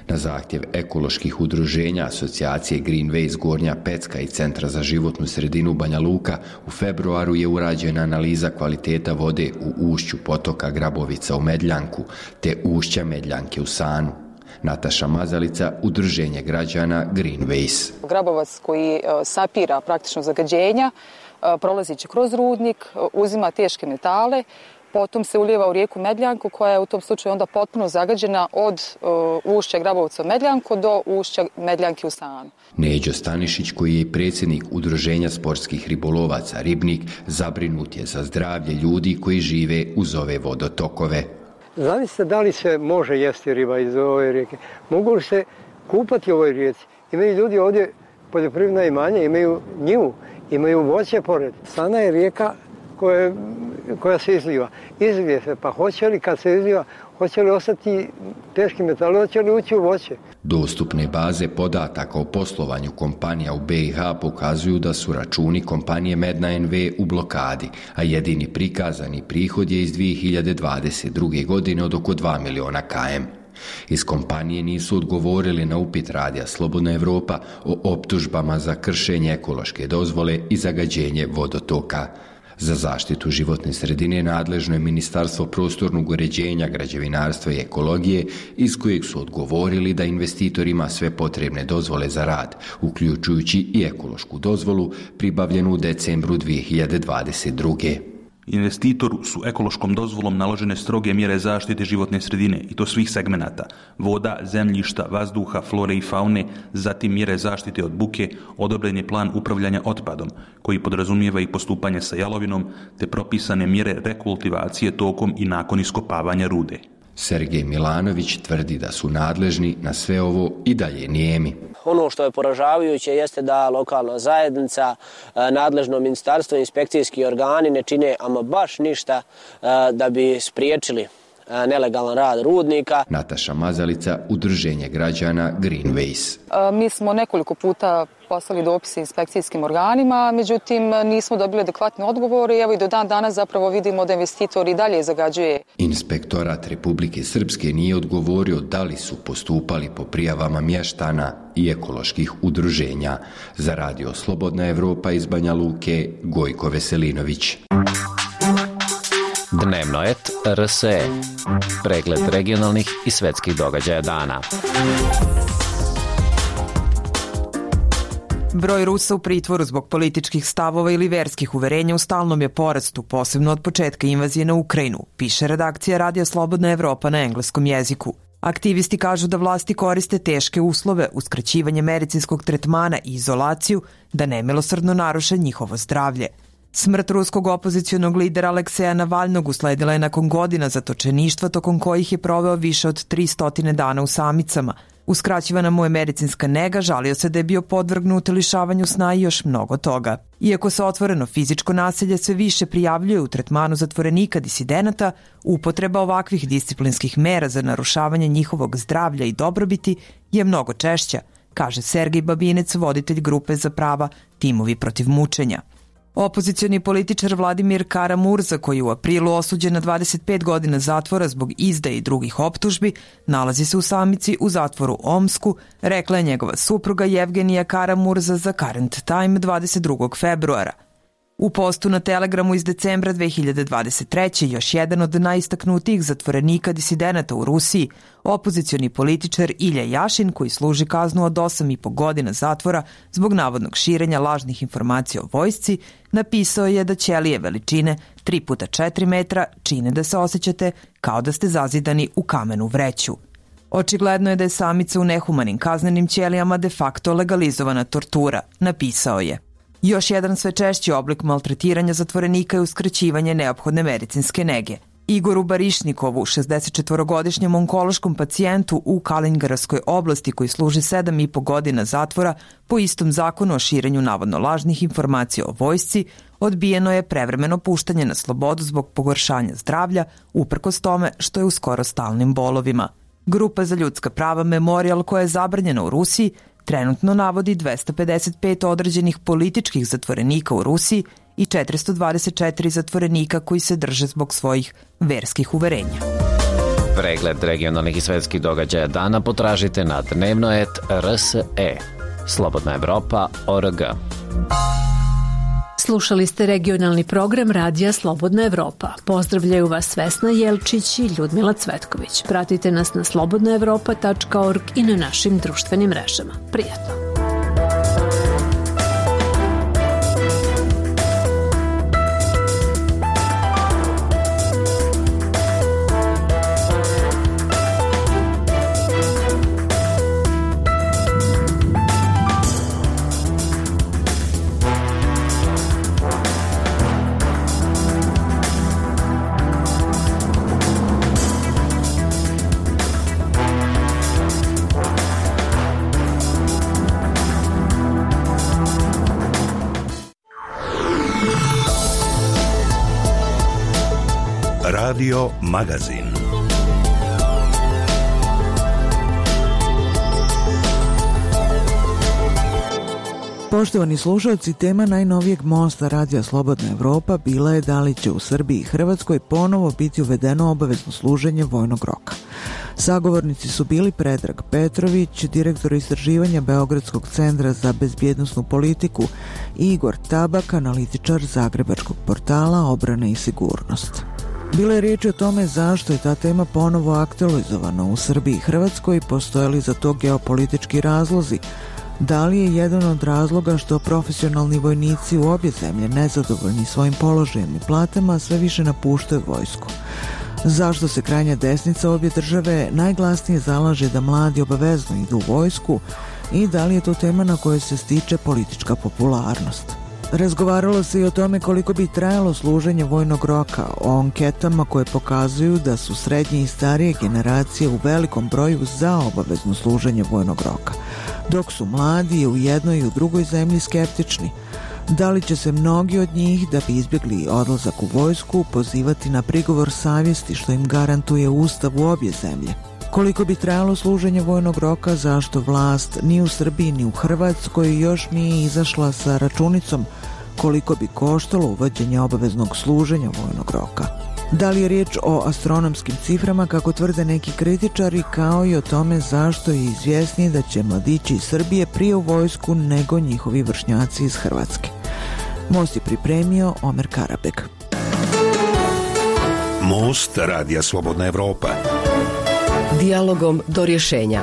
Na zahtjev ekoloških udruženja asocijacije Greenways Gornja Pecka i Centra za životnu sredinu Banja Luka u februaru je urađena analiza kvaliteta vode u ušću potoka Grabovica u Medljanku te ušća Medljanke u Sanu. Nataša Mazalica, udruženje građana Greenways. Grabovac koji sapira praktično zagađenja, prolazi će kroz rudnik, uzima teške metale, potom se ulijeva u rijeku Medljanku koja je u tom slučaju onda potpuno zagađena od uh, ušća Grabovca u Medljanku do ušća Medljanke u Sanu. Neđo Stanišić, koji je predsjednik udruženja sportskih ribolovaca Ribnik, zabrinut je za zdravlje ljudi koji žive uz ove vodotokove. Zamislite da li se može jesti riba iz ove rijeke? Mogu li se kupati u ovoj rijeci? Imaju ljudi ovdje poljoprivredna imanja, imaju njivu, imaju voće pored. Sana je rijeka koja, koja se izliva. Izlije se, pa hoće li kad se izliva, hoće li ostati teški metali, hoće li ući u voće? Dostupne baze podataka o poslovanju kompanija u B i H pokazuju da su računi kompanije Medna N V u blokadi, a jedini prikazani prihod je iz dvije hiljade dvadeset druge. godine od oko dva miliona km. Iz kompanije nisu odgovorili na upit Radija Slobodna Evropa o optužbama za kršenje ekološke dozvole i zagađenje vodotoka. Za zaštitu životne sredine nadležno je Ministarstvo prostornog uređenja, građevinarstva i ekologije, iz kojeg su odgovorili da investitor ima sve potrebne dozvole za rad, uključujući i ekološku dozvolu pribavljenu u decembru dvije hiljade dvadeset druge. Investitoru su ekološkom dozvolom naložene stroge mjere zaštite životne sredine i to svih segmenata: voda, zemljišta, vazduha, flore i faune, zatim mjere zaštite od buke, odobren je plan upravljanja otpadom koji podrazumijeva i postupanje sa jalovinom, te propisane mjere rekultivacije tokom i nakon iskopavanja rude. Sergej Milanović tvrdi da su nadležni na sve ovo i dalje nijemi. Ono što je poražavajuće jeste da lokalna zajednica, nadležno ministarstvo i inspekcijski organi ne čine ama baš ništa da bi spriječili nelegalan rad rudnika. Nataša Mazalica, udruženje građana Greenways. Mi smo nekoliko puta poslali dopise inspekcijskim organima, međutim nismo dobili adekvatne odgovore i evo i do dan danas zapravo vidimo da investitor i dalje zagađuje. Inspektorat Republike Srpske nije odgovorio da li su postupali po prijavama mještana i ekoloških udruženja. Za Radio Slobodna Evropa iz Banja Luke, Gojko Veselinović. Dnevnoet R S E. Pregled regionalnih i svetskih događaja dana. Broj Rusa u pritvoru zbog političkih stavova ili verskih uverenja u stalnom je porastu, posebno od početka invazije na Ukrajinu, piše redakcija Radija Slobodna Evropa na engleskom jeziku. Aktivisti kažu da vlasti koriste teške uslove, uskraćivanje medicinskog tretmana i izolaciju da nemilosrdno naruše njihovo zdravlje. Smrt ruskog opozicionog lidera Alekseja Navalnog usledila je nakon godina zatočeništva tokom kojih je proveo više od tristo dana u samicama. Uskraćivana mu je medicinska nega, žalio se da je bio podvrgnut lišavanju sna i još mnogo toga. Iako se otvoreno fizičko nasilje sve više prijavljuje u tretmanu zatvorenika disidenata, upotreba ovakvih disciplinskih mera za narušavanje njihovog zdravlja i dobrobiti je mnogo češća, kaže Sergej Babinec, voditelj grupe za prava Timovi protiv mučenja. Opozicioni političar Vladimir Kara-Murza, koji je u aprilu osuđen na dvadeset pet godina zatvora zbog izdaje i drugih optužbi, nalazi se u samici u zatvoru Omsku, rekla je njegova supruga Jevgenija Kara-Murza za Current Time dvadeset drugog februara. U postu na Telegramu iz decembra dve hiljade dvadeset treće. još jedan od najistaknutijih zatvorenika disidenata u Rusiji, opozicioni političar Ilja Jašin, koji služi kaznu od osam i po godina zatvora zbog navodnog širenja lažnih informacija o vojsci, napisao je da ćelije veličine tri puta četiri metra čine da se osjećate kao da ste zazidani u kamenu vreću. Očigledno je da je samica u nehumanim kaznenim ćelijama de facto legalizovana tortura, napisao je. Još jedan sve češći oblik maltretiranja zatvorenika je uskraćivanje neophodne medicinske nege. Igoru Barišnikovu, šezdesetčetvorogodišnjem onkološkom pacijentu u Kalingarovskoj oblasti koji služi sedam i po godina zatvora po istom zakonu o širenju navodno lažnih informacija o vojsci, odbijeno je prevremeno puštanje na slobodu zbog pogoršanja zdravlja, uprkos tome što je u skoro stalnim bolovima. Grupa za ljudska prava Memorial, koja je zabranjena u Rusiji, trenutno navodi dvesta pedeset pet određenih političkih zatvorenika u Rusiji i četiristo dvadeset četiri zatvorenika koji se drže zbog svojih verskih uverenja. Pregled regionalnih i svetskih događaja dana potražite na dnevnoet tačka r s e. Slobodna Evropa tačka org. Slušali ste regionalni program Radija Slobodna Evropa. Pozdravljaju vas Vesna Jelčić i Ljudmila Cvetković. Pratite nas na slobodna evropa tačka org i na našim društvenim mrežama. Prijatno! Radio Magazin. Poštovani slušalci, tema najnovijeg mosta Radija Slobodna Evropa bila je da li će u Srbiji i Hrvatskoj ponovo biti uvedeno obavezno služenje vojnog roka. Sagovornici su bili Predrag Petrović, direktor istraživanja Beogradskog centra za bezbjednosnu politiku, i Igor Tabak, analitičar zagrebačkog portala Obrana i sigurnost. Bilo je riječ o tome zašto je ta tema ponovo aktualizovana u Srbiji i Hrvatskoj, postoje li za to geopolitički razlozi, da li je jedan od razloga što profesionalni vojnici u obje zemlje nezadovoljni svojim položajem i platama sve više napuštaju vojsku. Zašto se krajnja desnica obje države najglasnije zalaže da mladi obavezno idu u vojsku i da li je to tema na kojoj se stiče politička popularnost. Razgovaralo se i o tome koliko bi trajalo služenje vojnog roka, o anketama koje pokazuju da su srednje i starije generacije u velikom broju za obavezno služenje vojnog roka, dok su mladi u jednoj i u drugoj zemlji skeptični. Da li će se mnogi od njih, da bi izbjegli odlazak u vojsku, pozivati na prigovor savjesti što im garantuje Ustav u obje zemlje? Koliko bi trajalo služenje vojnog roka, zašto vlast ni u Srbiji ni u Hrvatskoj još nije izašla sa računicom koliko bi koštalo uvođenje obaveznog služenja vojnog roka? Da li je riječ o astronomskim ciframa, kako tvrde neki kritičari, kao i o tome zašto je izvjesnije da će mladići iz Srbije prije u vojsku nego njihovi vršnjaci iz Hrvatske? Most je pripremio Omer Karabek. Most Radija Slobodna Evropa. Dijalogom do rješenja.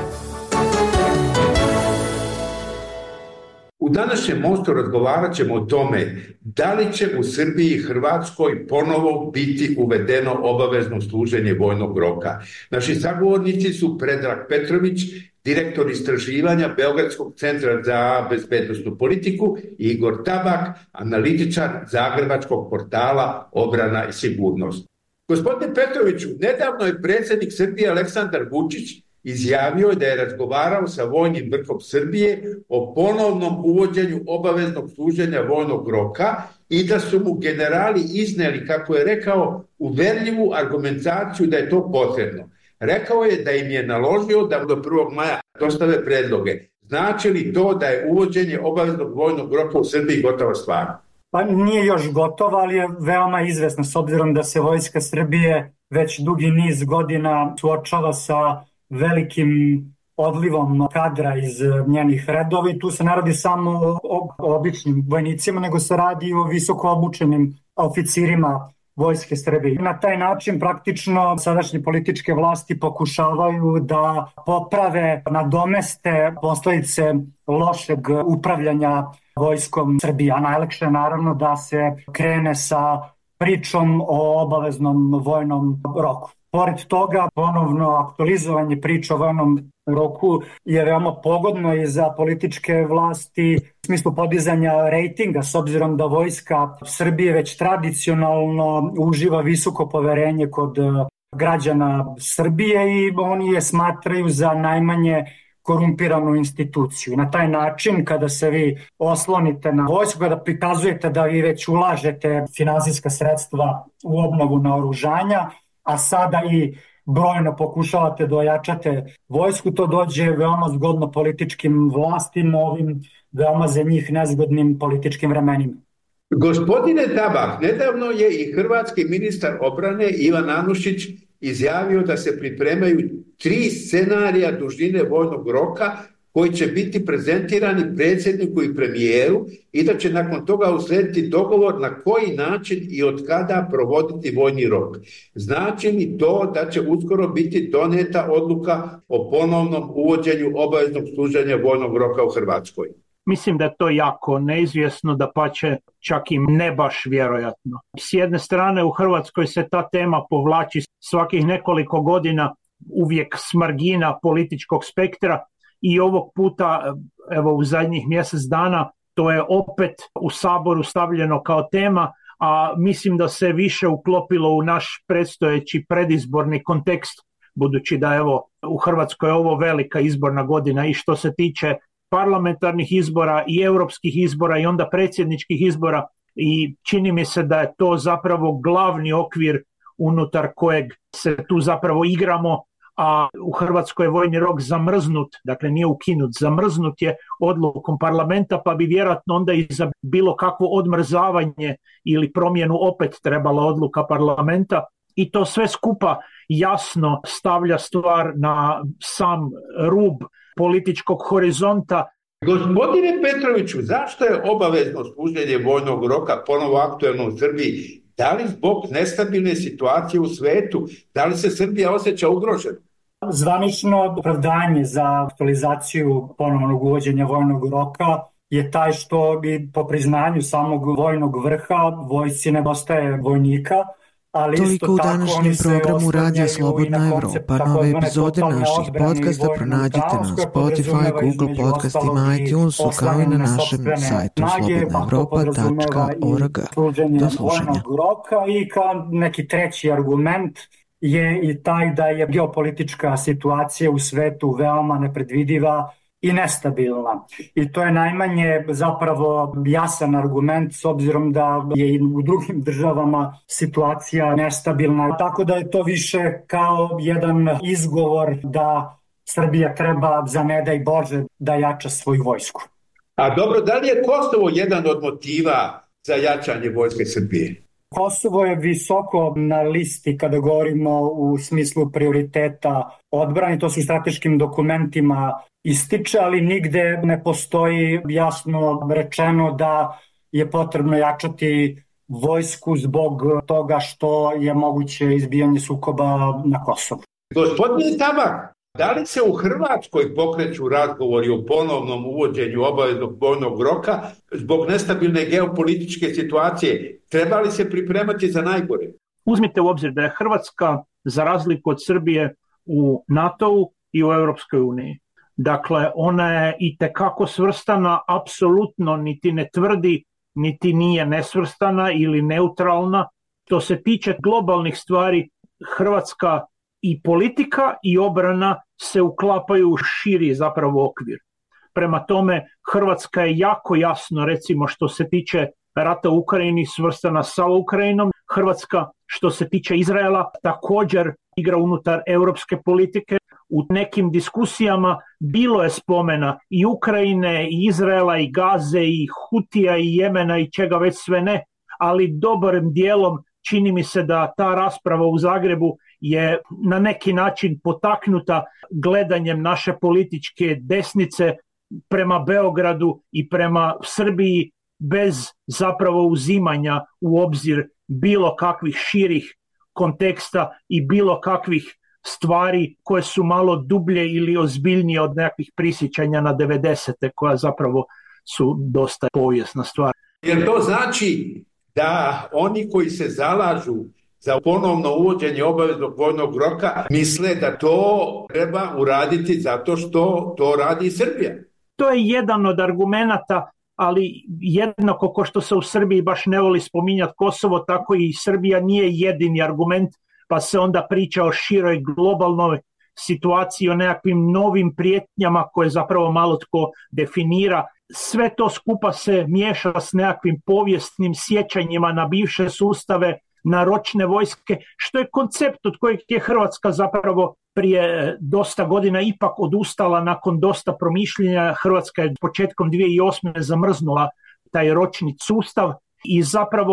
U današnjem mostu razgovarat ćemo o tome da li će u Srbiji i Hrvatskoj ponovo biti uvedeno obavezno služenje vojnog roka. Naši sagovornici su Predrag Petrović, direktor istraživanja Beogradskog centra za bezbednosnu politiku, i Igor Tabak, analitičar zagrebačkog portala Obrana i sigurnost. Gospodine Petroviću, nedavno je predsjednik Srbije Aleksandar Vučić izjavio da je razgovarao sa vojnim vrhom Srbije o ponovnom uvođenju obaveznog služenja vojnog roka i da su mu generali izneli, kako je rekao, uverljivu argumentaciju da je to potrebno. Rekao je da im je naložio da do prvog maja dostave predloge. Znači li to da je uvođenje obaveznog vojnog roka u Srbiji gotova stvar? Pa nije još gotova, ali je veoma izvesna s obzirom da se Vojska Srbije već dugi niz godina suočava sa velikim odlivom kadra iz njenih redova i tu se ne radi samo o običnim vojnicima, nego se radi o visoko obučenim oficirima Vojske Srbije. Na taj način praktično sadašnje političke vlasti pokušavaju da poprave, nadomeste posledice lošeg upravljanja Vojskom Srbije, a najlakše je naravno da se krene sa pričom o obaveznom vojnom roku. Pored toga, ponovno aktualizovanje priča o vojnom roku je veoma pogodno i za političke vlasti u smislu podizanja rejtinga, s obzirom da Vojska Srbije već tradicionalno uživa visoko poverenje kod građana Srbije i oni je smatraju za najmanje korumpiranu instituciju. Na taj način, kada se vi oslonite na vojsku, kada prikazujete da vi već ulažete finansijska sredstva u obnovu naoružanja, a sada i brojno pokušavate da ojačate vojsku, to dođe veoma zgodno političkim vlastima, ovim veoma za njih nezgodnim političkim vremenima. Gospodine Tabak, nedavno je i hrvatski ministar obrane Ivan Anušić izjavio da se pripremaju tri scenarija dužine vojnog roka koji će biti prezentirani predsjedniku i premijeru i da će nakon toga uslediti dogovor na koji način i od kada provoditi vojni rok. Znači li to da će uskoro biti doneta odluka o ponovnom uvođenju obaveznog služenja vojnog roka u Hrvatskoj? Mislim da je to jako neizvjesno, da pače čak i ne baš vjerojatno. S jedne strane u Hrvatskoj se ta tema povlači svakih nekoliko godina, uvijek s margina političkog spektra, i ovog puta, evo u zadnjih mjesec dana, to je opet u Saboru stavljeno kao tema, a mislim da se više uklopilo u naš predstojeći predizborni kontekst, budući da evo u Hrvatskoj je ovo velika izborna godina i što se tiče parlamentarnih izbora i europskih izbora i onda predsjedničkih izbora, i čini mi se da je to zapravo glavni okvir unutar kojeg se tu zapravo igramo, a u Hrvatskoj je vojni rok zamrznut, dakle nije ukinut, zamrznut je odlukom parlamenta, pa bi vjerojatno onda i za bilo kakvo odmrzavanje ili promjenu opet trebala odluka parlamenta, i to sve skupa jasno stavlja stvar na sam rub političkog horizonta. Gospodine Petroviću, zašto je obavezno služenje vojnog roka ponovo aktuelno u Srbiji? Da li zbog nestabilne situacije u svetu? Da li se Srbija osjeća ugrožena? Zvanično opravdanje za aktualizaciju ponovnog uvođenja vojnog roka je taj što bi po priznanju samog vojnog vrha vojsci nedostaje vojnika, ali toliko isto u tako današnjem programu Radija Slobodna Evropa. Nove epizode naših podcasta pronađite na Spotify, Google podcastima, iTunesu, kao i na našem sajtu slobodna evropa tačka org. Do slušanja. I kao neki treći argument je i taj da je geopolitička situacija u svetu veoma nepredvidiva i nestabilna. I to je najmanje zapravo jasan argument, s obzirom da je i u drugim državama situacija nestabilna. Tako da je to više kao jedan izgovor da Srbija treba, za ne daj Bože, da jača svoju vojsku. A dobro, da li je Kosovo jedan od motiva za jačanje vojske Srbije? Kosovo je visoko na listi kada govorimo u smislu prioriteta odbrane, to su strateškim dokumentima ističe, ali nigde ne postoji jasno rečeno da je potrebno jačati vojsku zbog toga što je moguće izbijanje sukoba na Kosovu. Gospodine Tabak, da li se u Hrvatskoj pokreću razgovori o ponovnom uvođenju obaveznog vojnog roka zbog nestabilne geopolitičke situacije? Treba li se pripremati za najgore? Uzmite u obzir da je Hrvatska, za razliku od Srbije, u NATO-u i u Europskoj uniji. Dakle, ona je itekako svrstana, apsolutno niti ne tvrdi, niti nije nesvrstana ili neutralna. Što se tiče globalnih stvari, Hrvatska i politika i obrana se uklapaju u širi zapravo okvir. Prema tome, Hrvatska je jako jasno, recimo što se tiče rata u Ukrajini, svrstana sa Ukrajinom. Hrvatska, što se tiče Izraela, također igra unutar europske politike. U nekim diskusijama bilo je spomena i Ukrajine, i Izraela, i Gaze, i Hutija, i Jemena, i čega već sve ne, ali dobrim dijelom čini mi se da ta rasprava u Zagrebu je na neki način potaknuta gledanjem naše političke desnice prema Beogradu i prema Srbiji, bez zapravo uzimanja u obzir bilo kakvih širih konteksta i bilo kakvih stvari koje su malo dublje ili ozbiljnije od nekakvih prisjećanja na devedesete, koja zapravo su dosta povijesna stvar. Jer to znači da oni koji se zalažu za ponovno uvođenje obaveznog vojnog roka misle da to treba uraditi zato što to radi Srbija? To je jedan od argumenata, ali jednako ko što se u Srbiji baš ne voli spominjati Kosovo, tako i Srbija nije jedini argument, pa se onda priča o široj globalnoj situaciji, o nekakvim novim prijetnjama koje zapravo malo tko definira. Sve to skupa se miješa s nekakvim povijesnim sjećanjima na bivše sustave, na ročne vojske, što je koncept od kojeg je Hrvatska zapravo prije dosta godina ipak odustala nakon dosta promišljenja. Hrvatska je početkom dvije tisuće osme zamrznula taj ročni sustav i zapravo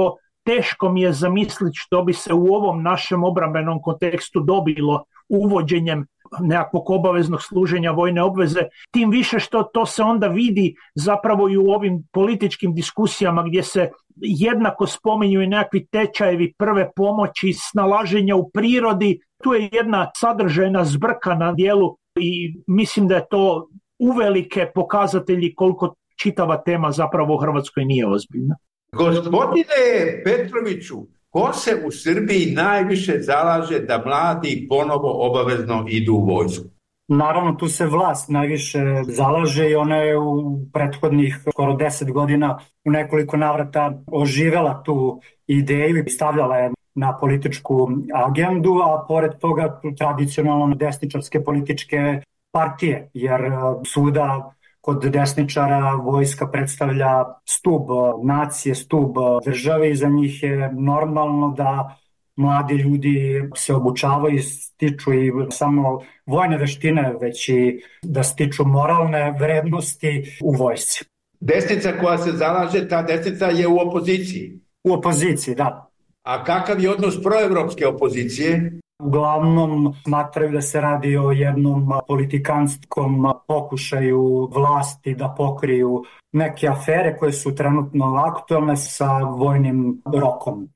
teško mi je zamisliti što bi se u ovom našem obrambenom kontekstu dobilo uvođenjem nekakvog obaveznog služenja vojne obveze, tim više što to se onda vidi zapravo i u ovim političkim diskusijama gdje se jednako spominju i nekakvi tečajevi prve pomoći, snalaženja u prirodi. Tu je jedna sadržajna zbrka na dijelu i mislim da je to uvelike pokazatelji koliko čitava tema zapravo u Hrvatskoj nije ozbiljna. Gospodine Petroviću, ko se u Srbiji najviše zalaže da mladi ponovo obavezno idu u vojsku? Naravno, tu se vlast najviše zalaže i ona je u prethodnih skoro deset godina u nekoliko navrata oživela tu ideju i stavljala je na političku agendu, a pored toga tradicionalno desničarske političke partije, jer svuda kod desničara vojska predstavlja stub nacije, stub države i za njih je normalno da mladi ljudi se obučavaju i stiču i samo vojne veštine, već i da stiču moralne vrednosti u vojsci. Desnica koja se zalaže, ta desnica je u opoziciji. U opoziciji, da. A kakav je odnos proevropske opozicije? Uglavnom smatraju da se radi o jednom politikanskom pokušaju vlasti da pokriju neke afere koje su trenutno aktualne sa vojnim rokom.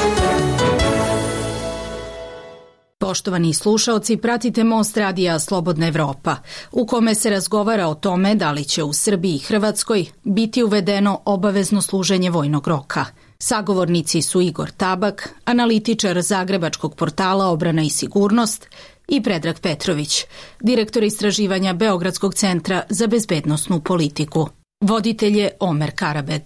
Poštovani slušaoci, pratite Most radija Slobodna Evropa, u kome se razgovara o tome da li će u Srbiji i Hrvatskoj biti uvedeno obavezno služenje vojnog roka. Sagovornici su Igor Tabak, analitičar zagrebačkog portala Obrana i sigurnost, i Predrag Petrović, direktor istraživanja Beogradskog centra za bezbednosnu politiku. Voditelj je Omer Karabeg.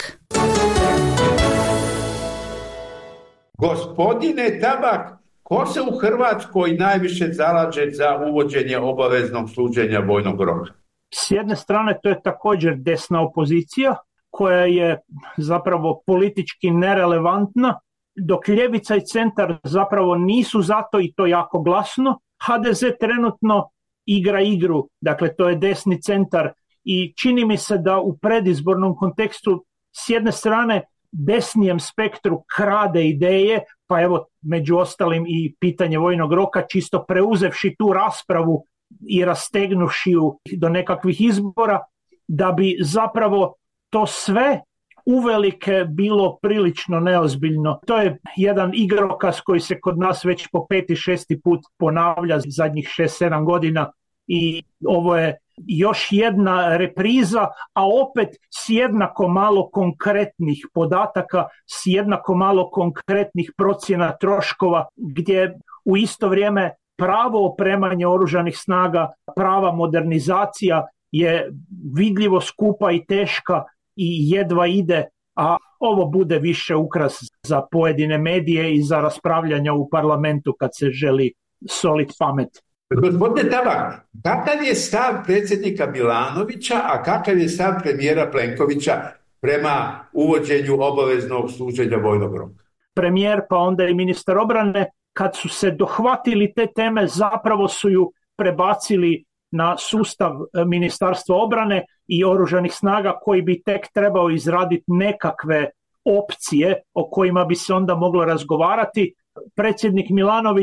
Gospodine Tabak, ko se u Hrvatskoj najviše zalaže za uvođenje obaveznog služenja vojnog roka? S jedne strane to je također desna opozicija, koja je zapravo politički nerelevantna, dok ljevica i centar zapravo nisu zato i to jako glasno. ha de ze trenutno igra igru, dakle to je desni centar i čini mi se da u predizbornom kontekstu s jedne strane desnijem spektru krade ideje, pa evo među ostalim i pitanje vojnog roka, čisto preuzevši tu raspravu i rastegnuši ju do nekakvih izbora, da bi zapravo to sve uvelike bilo prilično neozbiljno. To je jedan igrokaz koji se kod nas već po peti, šesti put ponavlja zadnjih šest, sedam godina i ovo je još jedna repriza, a opet s jednako malo konkretnih podataka, s jednako malo konkretnih procjena troškova, gdje u isto vrijeme pravo opremanje oružanih snaga, prava modernizacija je vidljivo skupa i teška i jedva ide, a ovo bude više ukras za pojedine medije i za raspravljanja u parlamentu kad se želi solit pamet. Gospodine Tabak, kakav je stav predsjednika Milanovića, a kakav je stav premijera Plenkovića prema uvođenju obaveznog služenja vojnog roka? Premijer pa onda i ministar obrane, kad su se dohvatili te teme, zapravo su ju prebacili na sustav Ministarstva obrane i oružanih snaga koji bi tek trebao izraditi nekakve opcije o kojima bi se onda moglo razgovarati. Predsjednik Milanović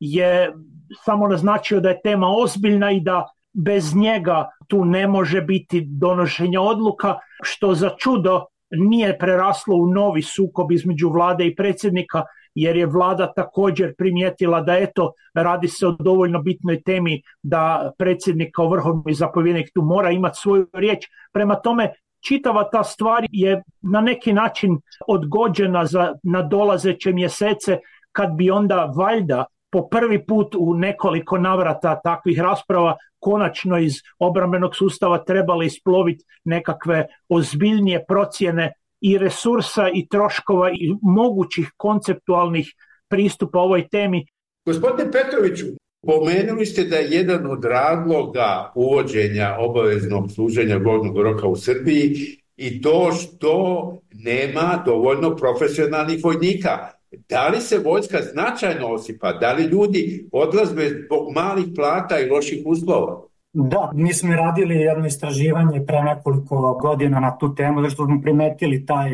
je samo naznačio da je tema ozbiljna i da bez njega tu ne može biti donošenja odluka, što za čudo nije preraslo u novi sukob između vlade i predsjednika, jer je vlada također primijetila da eto, radi se o dovoljno bitnoj temi da predsjednik kao vrhovni zapovjednik tu mora imati svoju riječ. Prema tome, čitava ta stvar je na neki način odgođena za nadolazeće mjesece, kad bi onda valjda po prvi put u nekoliko navrata takvih rasprava konačno iz obrambenog sustava trebali isploviti nekakve ozbiljnije procjene i resursa i troškova i mogućih konceptualnih pristupa ovoj temi. Gospodine Petroviću, pomenuli ste da je jedan od razloga uvođenja obaveznog služenja vojnog roka u Srbiji i to što nema dovoljno profesionalnih vojnika. Da li se vojska značajno osipa? Da li ljudi odlaze zbog malih plata i loših uslova? Da, mi smo radili jedno istraživanje pre nekoliko godina na tu temu, zato smo primetili taj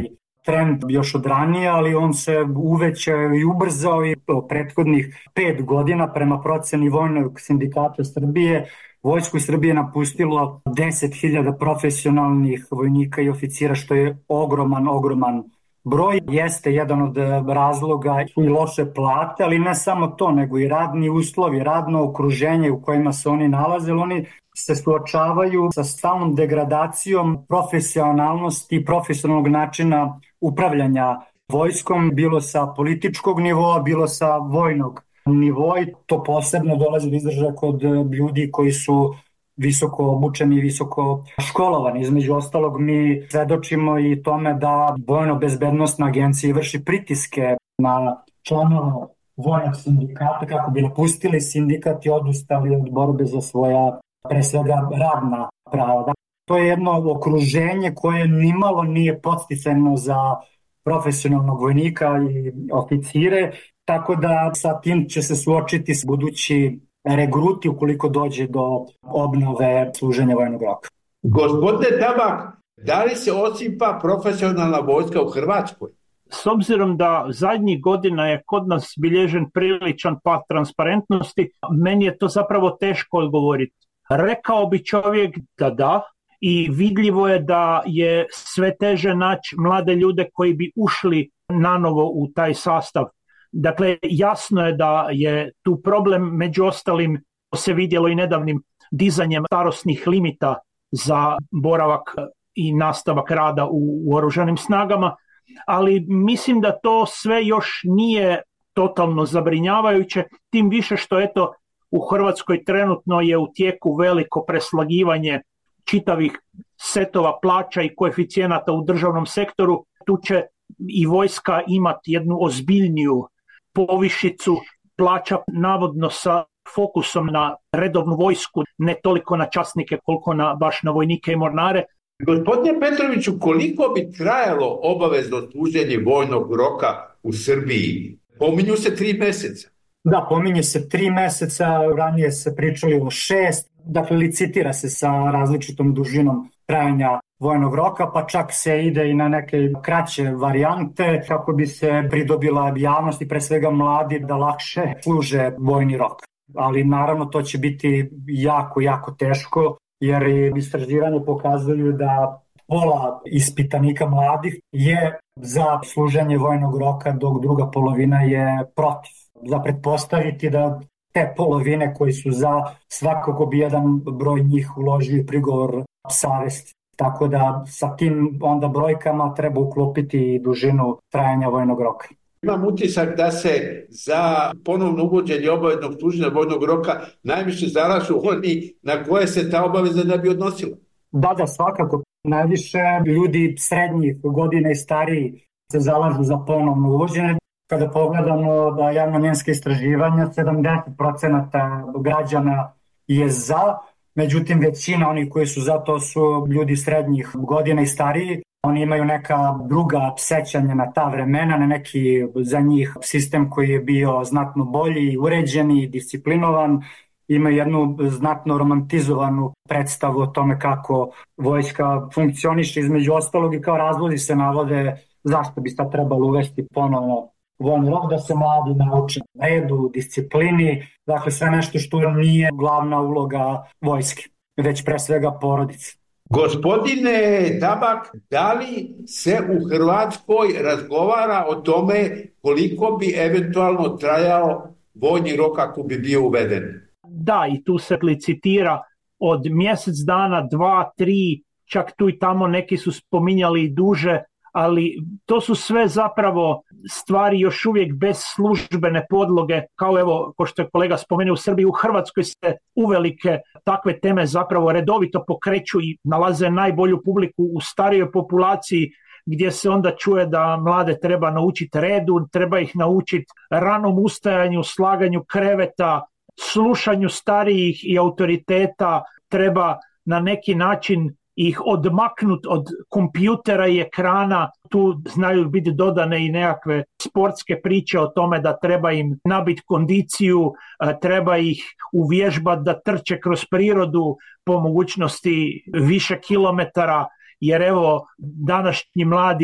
trend još od ranije, ali on se uvećao i ubrzao i prethodnih pet godina prema proceni Vojnog sindikata Srbije. Vojsku Srbije napustilo deset hiljada profesionalnih vojnika i oficira, što je ogroman, ogroman broj. Jeste jedan od razloga i loše plate, ali ne samo to, nego i radni uslovi, radno okruženje u kojima se oni nalaze. Oni se suočavaju sa stalnom degradacijom profesionalnosti i profesionalnog načina upravljanja vojskom, bilo sa političkog nivoa, bilo sa vojnog nivoa. I to posebno dolazi do izražaja kod ljudi koji su visoko obučeni i visoko školovani. Između ostalog, mi svedočimo i tome da Vojno-bezbednosna agencija vrši pritiske na članova vojnog sindikata kako bi napustili sindikat i odustali od borbe za svoja, pre svega, radna prava. To je jedno okruženje koje nimalo nije podsticajno za profesionalnog vojnika i oficire, tako da sa tim će se suočiti budući regruti ukoliko dođe do obnove služenja vojnog roka. Gospodine Tabak, da li se osipa profesionalna vojska u Hrvatskoj? S obzirom da zadnjih godina je kod nas bilježen priličan pad transparentnosti, meni je to zapravo teško odgovoriti. Rekao bi čovjek da da, i vidljivo je da je sve teže naći mlade ljude koji bi ušli nanovo u taj sastav. Dakle, jasno je da je tu problem, među ostalim se vidjelo i nedavnim dizanjem starosnih limita za boravak i nastavak rada u, u oružanim snagama, ali mislim da to sve još nije totalno zabrinjavajuće, tim više što eto u Hrvatskoj trenutno je u tijeku veliko preslagivanje čitavih setova plaća i koeficijenata u državnom sektoru. Tu će i vojska imati jednu ozbiljniju povišicu plaća, navodno sa fokusom na redovnu vojsku, ne toliko na časnike koliko na, baš na vojnike i mornare. Gospodine Petroviću, koliko bi trajalo obavezno služenje vojnog roka u Srbiji? Pominju se tri meseca. Da, pominje se tri meseca, ranije se pričali o šest, dakle licitira se sa različitom dužinom trajanja vojnog roka, pa čak se ide i na neke kraće varijante kako bi se pridobila javnost i pre svega mladi da lakše služe vojni rok. Ali naravno to će biti jako, jako teško, jer istraživanje pokazuju da pola ispitanika mladih je za služenje vojnog roka, dok druga polovina je protiv. Za pretpostaviti da te polovine koji su za, svakako bi jedan broj njih uložio prigovor savesti. Tako da sa tim onda brojkama treba uklopiti i dužinu trajanja vojnog roka. Imam utisak da se za ponovno uvođenje obaveznog služenja vojnog roka najviše zalažu oni na koje se ta obaveza ne bi odnosila. Da, da, svakako. Najviše ljudi srednjih godina i stariji se zalažu za ponovno uvođenje. Kada pogledamo da javnomjenska istraživanja, sedamdeset procenata građana je za, međutim većina onih koji su za to su ljudi srednjih godina i stariji. Oni imaju neka druga sećanja na ta vremena, na neki za njih sistem koji je bio znatno bolji, uređeni, disciplinovan. Imaju jednu znatno romantizovanu predstavu o tome kako vojska funkcioniše, između ostalog, i kao razlozi se navode zašto bi sad trebalo uvesti ponovno vojni rok, da se mladi nauče redu, disciplini, dakle sve nešto što nije glavna uloga vojske, već pre svega porodice. Gospodine Tabak, da li se u Hrvatskoj razgovara o tome koliko bi eventualno trajao vojni rok ako bi bio uveden? Da, i tu se licitira od mjesec dana, dva, tri, čak tu i tamo neki su spominjali i duže, ali to su sve zapravo stvari još uvijek bez službene podloge, kao evo, ko što je kolega spomenuo, u Srbiji, u Hrvatskoj se uvelike takve teme zapravo redovito pokreću i nalaze najbolju publiku u starijoj populaciji, gdje se onda čuje da mlade treba naučiti redu, treba ih naučiti ranom ustajanju, slaganju kreveta, slušanju starijih i autoriteta, treba na neki način ih odmaknut od kompjutera i ekrana. Tu znaju biti dodane i nekakve sportske priče o tome da treba im nabiti kondiciju, treba ih uvježbati da trče kroz prirodu po mogućnosti više kilometara, jer evo današnji mladi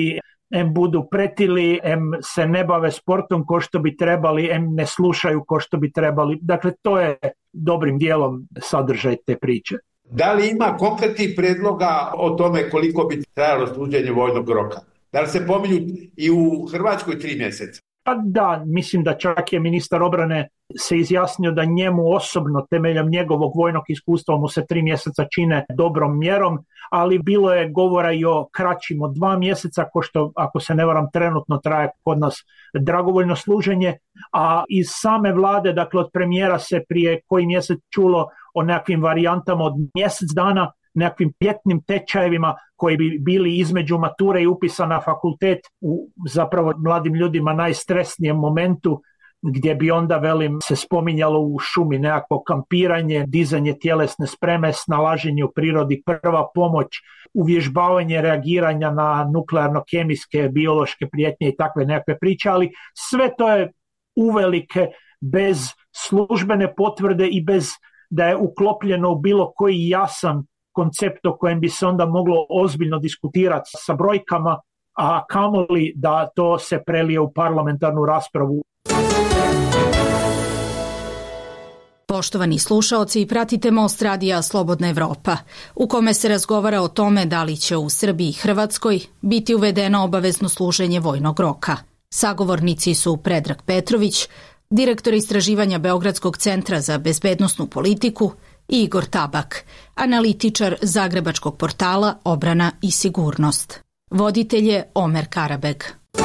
em budu pretili, em se ne bave sportom ko što bi trebali, em ne slušaju ko što bi trebali. Dakle, to je dobrim dijelom sadržaj te priče. Da li ima konkretnih predloga o tome koliko bi trajalo služenje vojnog roka? Da li se pominju i u Hrvatskoj tri mjeseca? Pa da, mislim da čak je ministar obrane se izjasnio da njemu osobno, temeljem njegovog vojnog iskustva, mu se tri mjeseca čine dobrom mjerom, ali bilo je govora i o kraćim od dva mjeseca, ko što, ako se ne varam, trenutno traje kod nas dragovoljno služenje, a iz same vlade, dakle od premijera se prije koji mjesec čulo o nekakvim varijantama od mjesec dana, nekakvim ljetnim tečajevima koji bi bili između mature i upisa na fakultet u zapravo mladim ljudima najstresnijem momentu, gdje bi onda, velim, se spominjalo u šumi nekako kampiranje, dizanje tjelesne spreme, snalaženje u prirodi, prva pomoć, uvježbavanje reagiranja na nuklearno-kemijske, biološke prijetnje i takve nekakve priče, ali sve to je uvelike bez službene potvrde i bez da je uklopljeno u bilo koji jasan koncept o kojem bi se onda moglo ozbiljno diskutirati sa brojkama, a kamoli da to se prelije u parlamentarnu raspravu. Poštovani slušaoci, pratite Most radija Slobodna Evropa, u kome se razgovara o tome da li će u Srbiji i Hrvatskoj biti uvedeno obavezno služenje vojnog roka. Sagovornici su Predrag Petrović, direktor istraživanja Beogradskog centra za bezbednosnu politiku, i Igor Tabak, analitičar zagrebačkog portala Obrana i sigurnost. Voditelj je Omer Karabeg.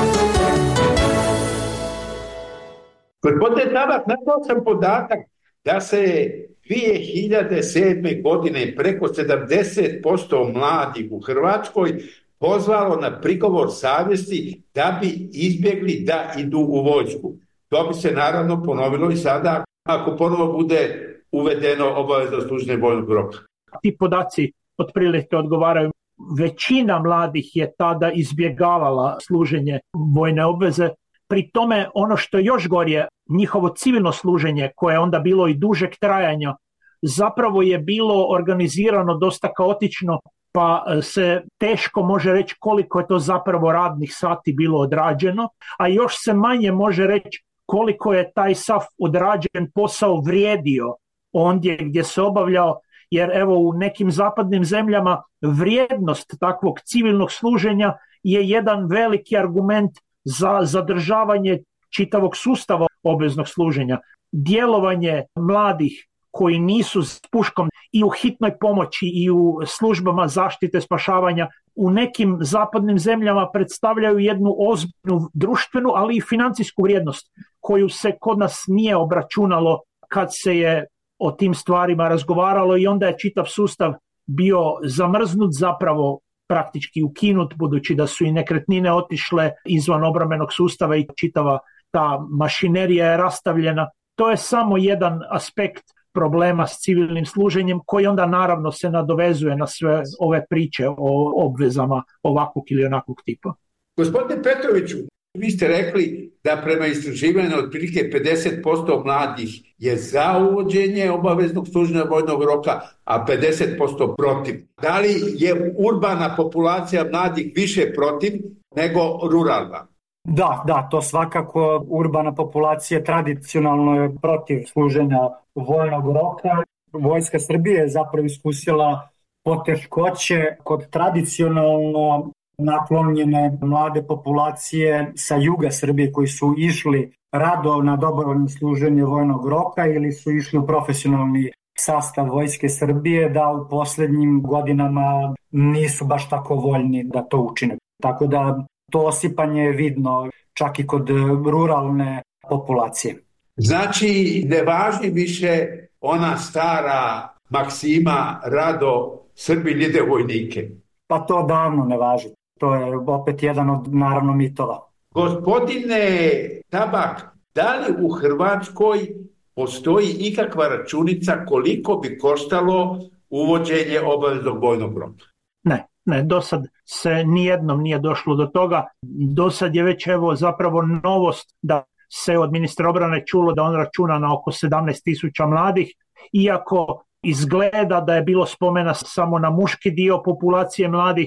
Gospodine Tabak, našao sam podatak da se dvije hiljade sedme. godine preko sedamdeset posto mladih u Hrvatskoj pozvalo na prigovor savjesti da bi izbjegli da idu u vojsku. To bi se naravno ponovilo i sada ako ponovo bude uvedeno obavezno služenje vojnog roka. Ti podaci otprilike odgovaraju. Većina mladih je tada izbjegavala služenje vojne obveze. Pri tome ono što još gorije, njihovo civilno služenje, koje je onda bilo i dužeg trajanja, zapravo je bilo organizirano dosta kaotično, pa se teško može reći koliko je to zapravo radnih sati bilo odrađeno, a još se manje može reći koliko je taj sav odrađen posao vrijedio ondje gdje se obavljao, jer evo u nekim zapadnim zemljama vrijednost takvog civilnog služenja je jedan veliki argument za zadržavanje čitavog sustava obveznog služenja. Djelovanje mladih koji nisu s puškom i u hitnoj pomoći i u službama zaštite spašavanja u nekim zapadnim zemljama predstavljaju jednu ozbiljnu društvenu, ali i financijsku vrijednost koju se kod nas nije obračunalo kad se je o tim stvarima razgovaralo i onda je čitav sustav bio zamrznut, zapravo praktički ukinut, budući da su i nekretnine otišle izvan obrambenog sustava i čitava ta mašinerija je rastavljena. To je samo jedan aspekt problema s civilnim služenjem koji onda naravno se nadovezuje na sve ove priče o obvezama ovakvog ili onakvog tipa. Gospodine Petroviću, vi ste rekli da prema istraživanju otprilike pedeset posto mladih je za uvođenje obaveznog služenja vojnog roka, a pedeset posto protiv. Da li je urbana populacija mladih više protiv nego ruralna? Da, da, to svakako. Urbana populacija tradicionalno je protiv služenja vojnog roka. Vojska Srbije je zapravo iskusila poteškoće kod tradicionalno naklonjene mlade populacije sa juga Srbije koji su išli rado na dobrovoljno služenje vojnog roka ili su išli u profesionalni sastav Vojske Srbije, da u posljednjim godinama nisu baš tako voljni da to učine. Tako da to osipanje je vidno čak i kod ruralne populacije. Znači, ne važi više ona stara maksima rado Srbin ide vojnike? Pa to davno ne važi. To je opet jedan od, naravno, mitova. Gospodine Tabak, da li u Hrvatskoj postoji ikakva računica koliko bi koštalo uvođenje obaveznog vojnog roka? Ne, ne, do sad se nijednom nije došlo do toga. Do sad je već evo zapravo novost da se od ministra obrane čulo da on računa na oko sedamnaest tisuća mladih, iako izgleda da je bilo spomena samo na muški dio populacije mladih.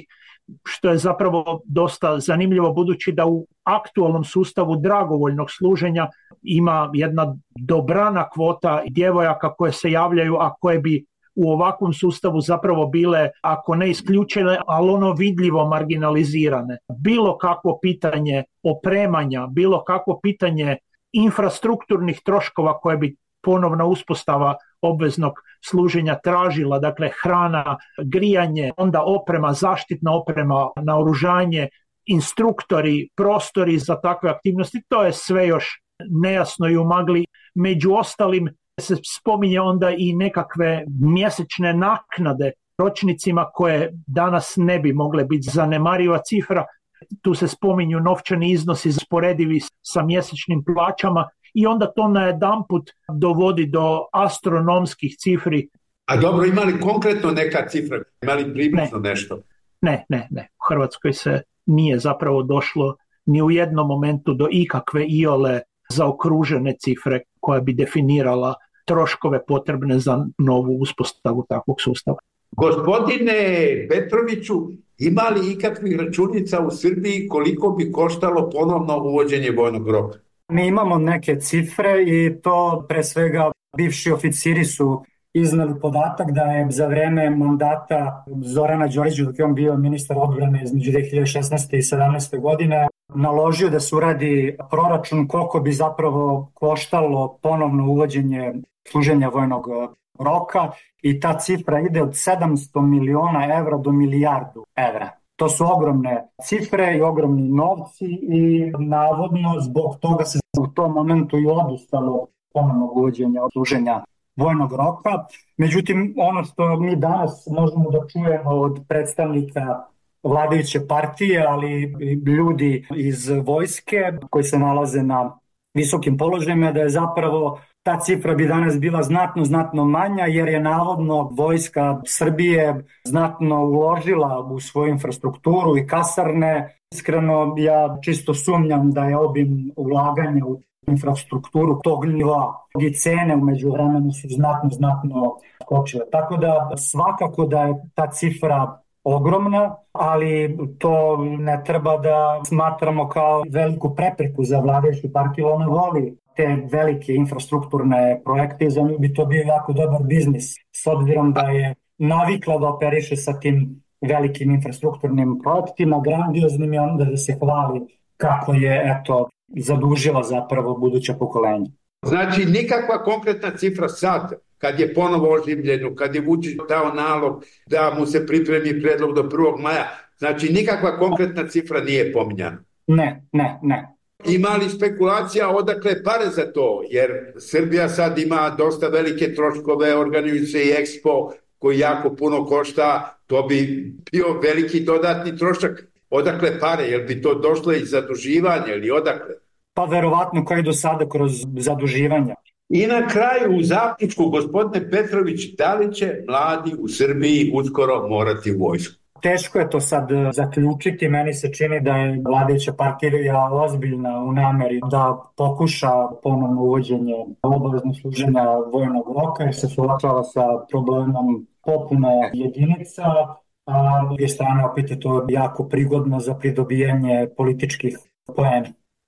što je zapravo dosta zanimljivo budući da u aktualnom sustavu dragovoljnog služenja ima jedna dobrana kvota djevojaka koje se javljaju, a koje bi u ovakvom sustavu zapravo bile, ako ne isključene, ali ono vidljivo marginalizirane. Bilo kakvo pitanje opremanja, bilo kakvo pitanje infrastrukturnih troškova koje bi ponovna uspostava obveznog služenja tražila, dakle hrana, grijanje, onda oprema, zaštitna oprema, naoružanje, instruktori, prostori za takve aktivnosti, to je sve još nejasno i u magli. Među ostalim se spominje onda i nekakve mjesečne naknade ročnicima koje danas ne bi mogle biti zanemariva cifra. Tu se spominju novčani iznosi sporedivi sa mjesečnim plaćama i onda to najedanput dovodi do astronomskih cifri. A dobro, ima li konkretno neka cifra? Ima li približno ne. nešto? Ne, ne, ne. U Hrvatskoj se nije zapravo došlo ni u jednom momentu do ikakve iole zaokružene cifre koja bi definirala troškove potrebne za novu uspostavu takvog sustava. Gospodine Petroviću, ima li ikakvih računica u Srbiji koliko bi koštalo ponovno uvođenje vojnog roka? Mi imamo neke cifre i to pre svega bivši oficiri su iznali podatak da je za vreme mandata Zorana Đorđevića, dok je on bio ministar odbrane između dve hiljade šesnaeste i sedamnaeste. godine, naložio da se uradi proračun koliko bi zapravo koštalo ponovno uvođenje služenja vojnog roka i ta cifra ide od sedamsto miliona evra do milijardu evra. To su ogromne cifre i ogromni novci i navodno zbog toga se u tom momentu i odustalo ponovnog uvođenja služenja vojnog roka. Međutim, ono što mi danas možemo da čujemo od predstavnika vladajuće partije, ali i ljudi iz vojske koji se nalaze na visokim položajima, da je zapravo ta cifra bi danas bila znatno, znatno manja, jer je navodno vojska Srbije znatno uložila u svoju infrastrukturu i kasarne. Iskreno, ja čisto sumnjam da je obim ulaganja u infrastrukturu tog nivoa i cene umeđu vremenu su znatno, znatno skočile. Tako da svakako da je ta cifra ogromna, ali to ne treba da smatramo kao veliku prepreku za vladajuću partiju. Ona voli te velike infrastrukturne projekte i za nju bi to bio jako dobar biznis, s obzirom da je navikla da operiše sa tim velikim infrastrukturnim projektima, grandioznim, i onda da se hvali kako je, eto, zadužila zapravo buduća pokolenja. Znači, nikakva konkretna cifra sad, kad je ponovo oživljeno, kad je Vučić dao nalog da mu se pripremi predlog do prvog maja, znači nikakva konkretna cifra nije pominjana? Ne, ne, ne. Ima li spekulacija odakle pare za to? Jer Srbija sad ima dosta velike troškove, organizuje se i Expo koji jako puno košta, to bi bio veliki dodatni trošak. Odakle pare? Jel bi to došlo iz zaduživanja ili odakle? Pa verovatno kao i do sada kroz zaduživanja. I na kraju u zaključku, gospodine Petrović, da li će mladi u Srbiji uskoro morati u vojsku? Teško je to sad zaključiti, meni se čini da je vladajuća partija ozbiljna u nameri da pokuša ponovno uvođenje obaveznog služenja vojnog roka jer se suočava sa problemom popune jedinica, a s druge strane opet je to jako prigodno za pridobijanje političkih poena.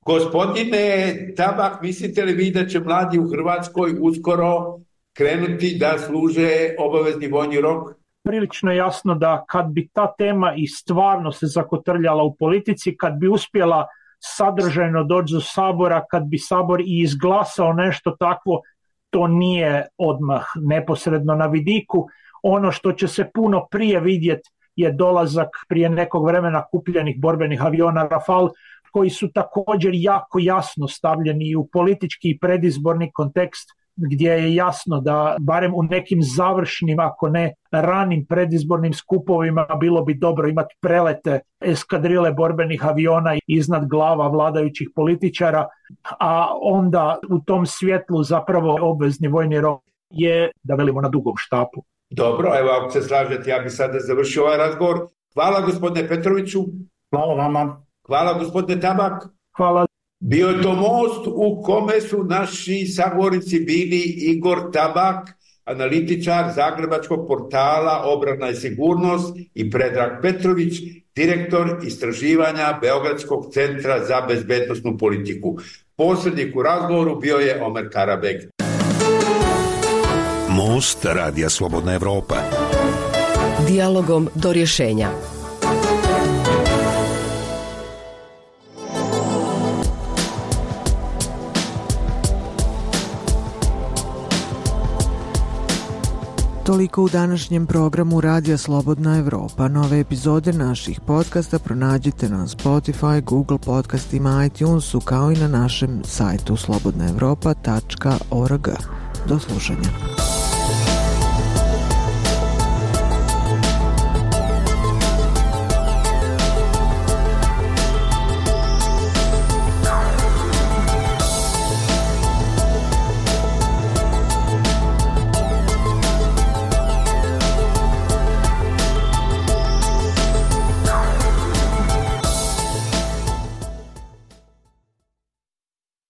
Gospodine Tabak, mislite li vi da će mladi u Hrvatskoj uskoro krenuti da služe obavezni vojni rok? Prilično jasno da kad bi ta tema i stvarno se zakotrljala u politici, kad bi uspjela sadržajno doći do Sabora, kad bi Sabor i izglasao nešto takvo, to nije odmah neposredno na vidiku. Ono što će se puno prije vidjeti je dolazak prije nekog vremena kupljenih borbenih aviona Rafale, koji su također jako jasno stavljeni u politički i predizborni kontekst, gdje je jasno da barem u nekim završnim, ako ne ranim predizbornim skupovima bilo bi dobro imati prelete eskadrile borbenih aviona iznad glava vladajućih političara, a onda u tom svjetlu zapravo obvezni vojni rok je, da velimo, na dugom štapu. Dobro, evo ako se slažete, ja bih sada završio ovaj razgovor. Hvala gospodine Petroviću. Hvala vama. Hvala gospodine Tabak. Hvala. Bio je to most u kome su naši sagovornici bili Igor Tabak, analitičar zagrebačkog portala Obrana i sigurnost, i Predrag Petrović, direktor istraživanja Beogradskog centra za bezbednosnu politiku. Posrednik u razgovoru bio je Omer Karabeg. Most Radija Slobodna Evropa. Dijalogom do rješenja. Toliko u današnjem programu Radija Slobodna Evropa. Nove epizode naših podcasta pronađite na Spotify, Google podcastima, iTunesu, kao i na našem sajtu slobodna evropa tačka org. Do slušanja.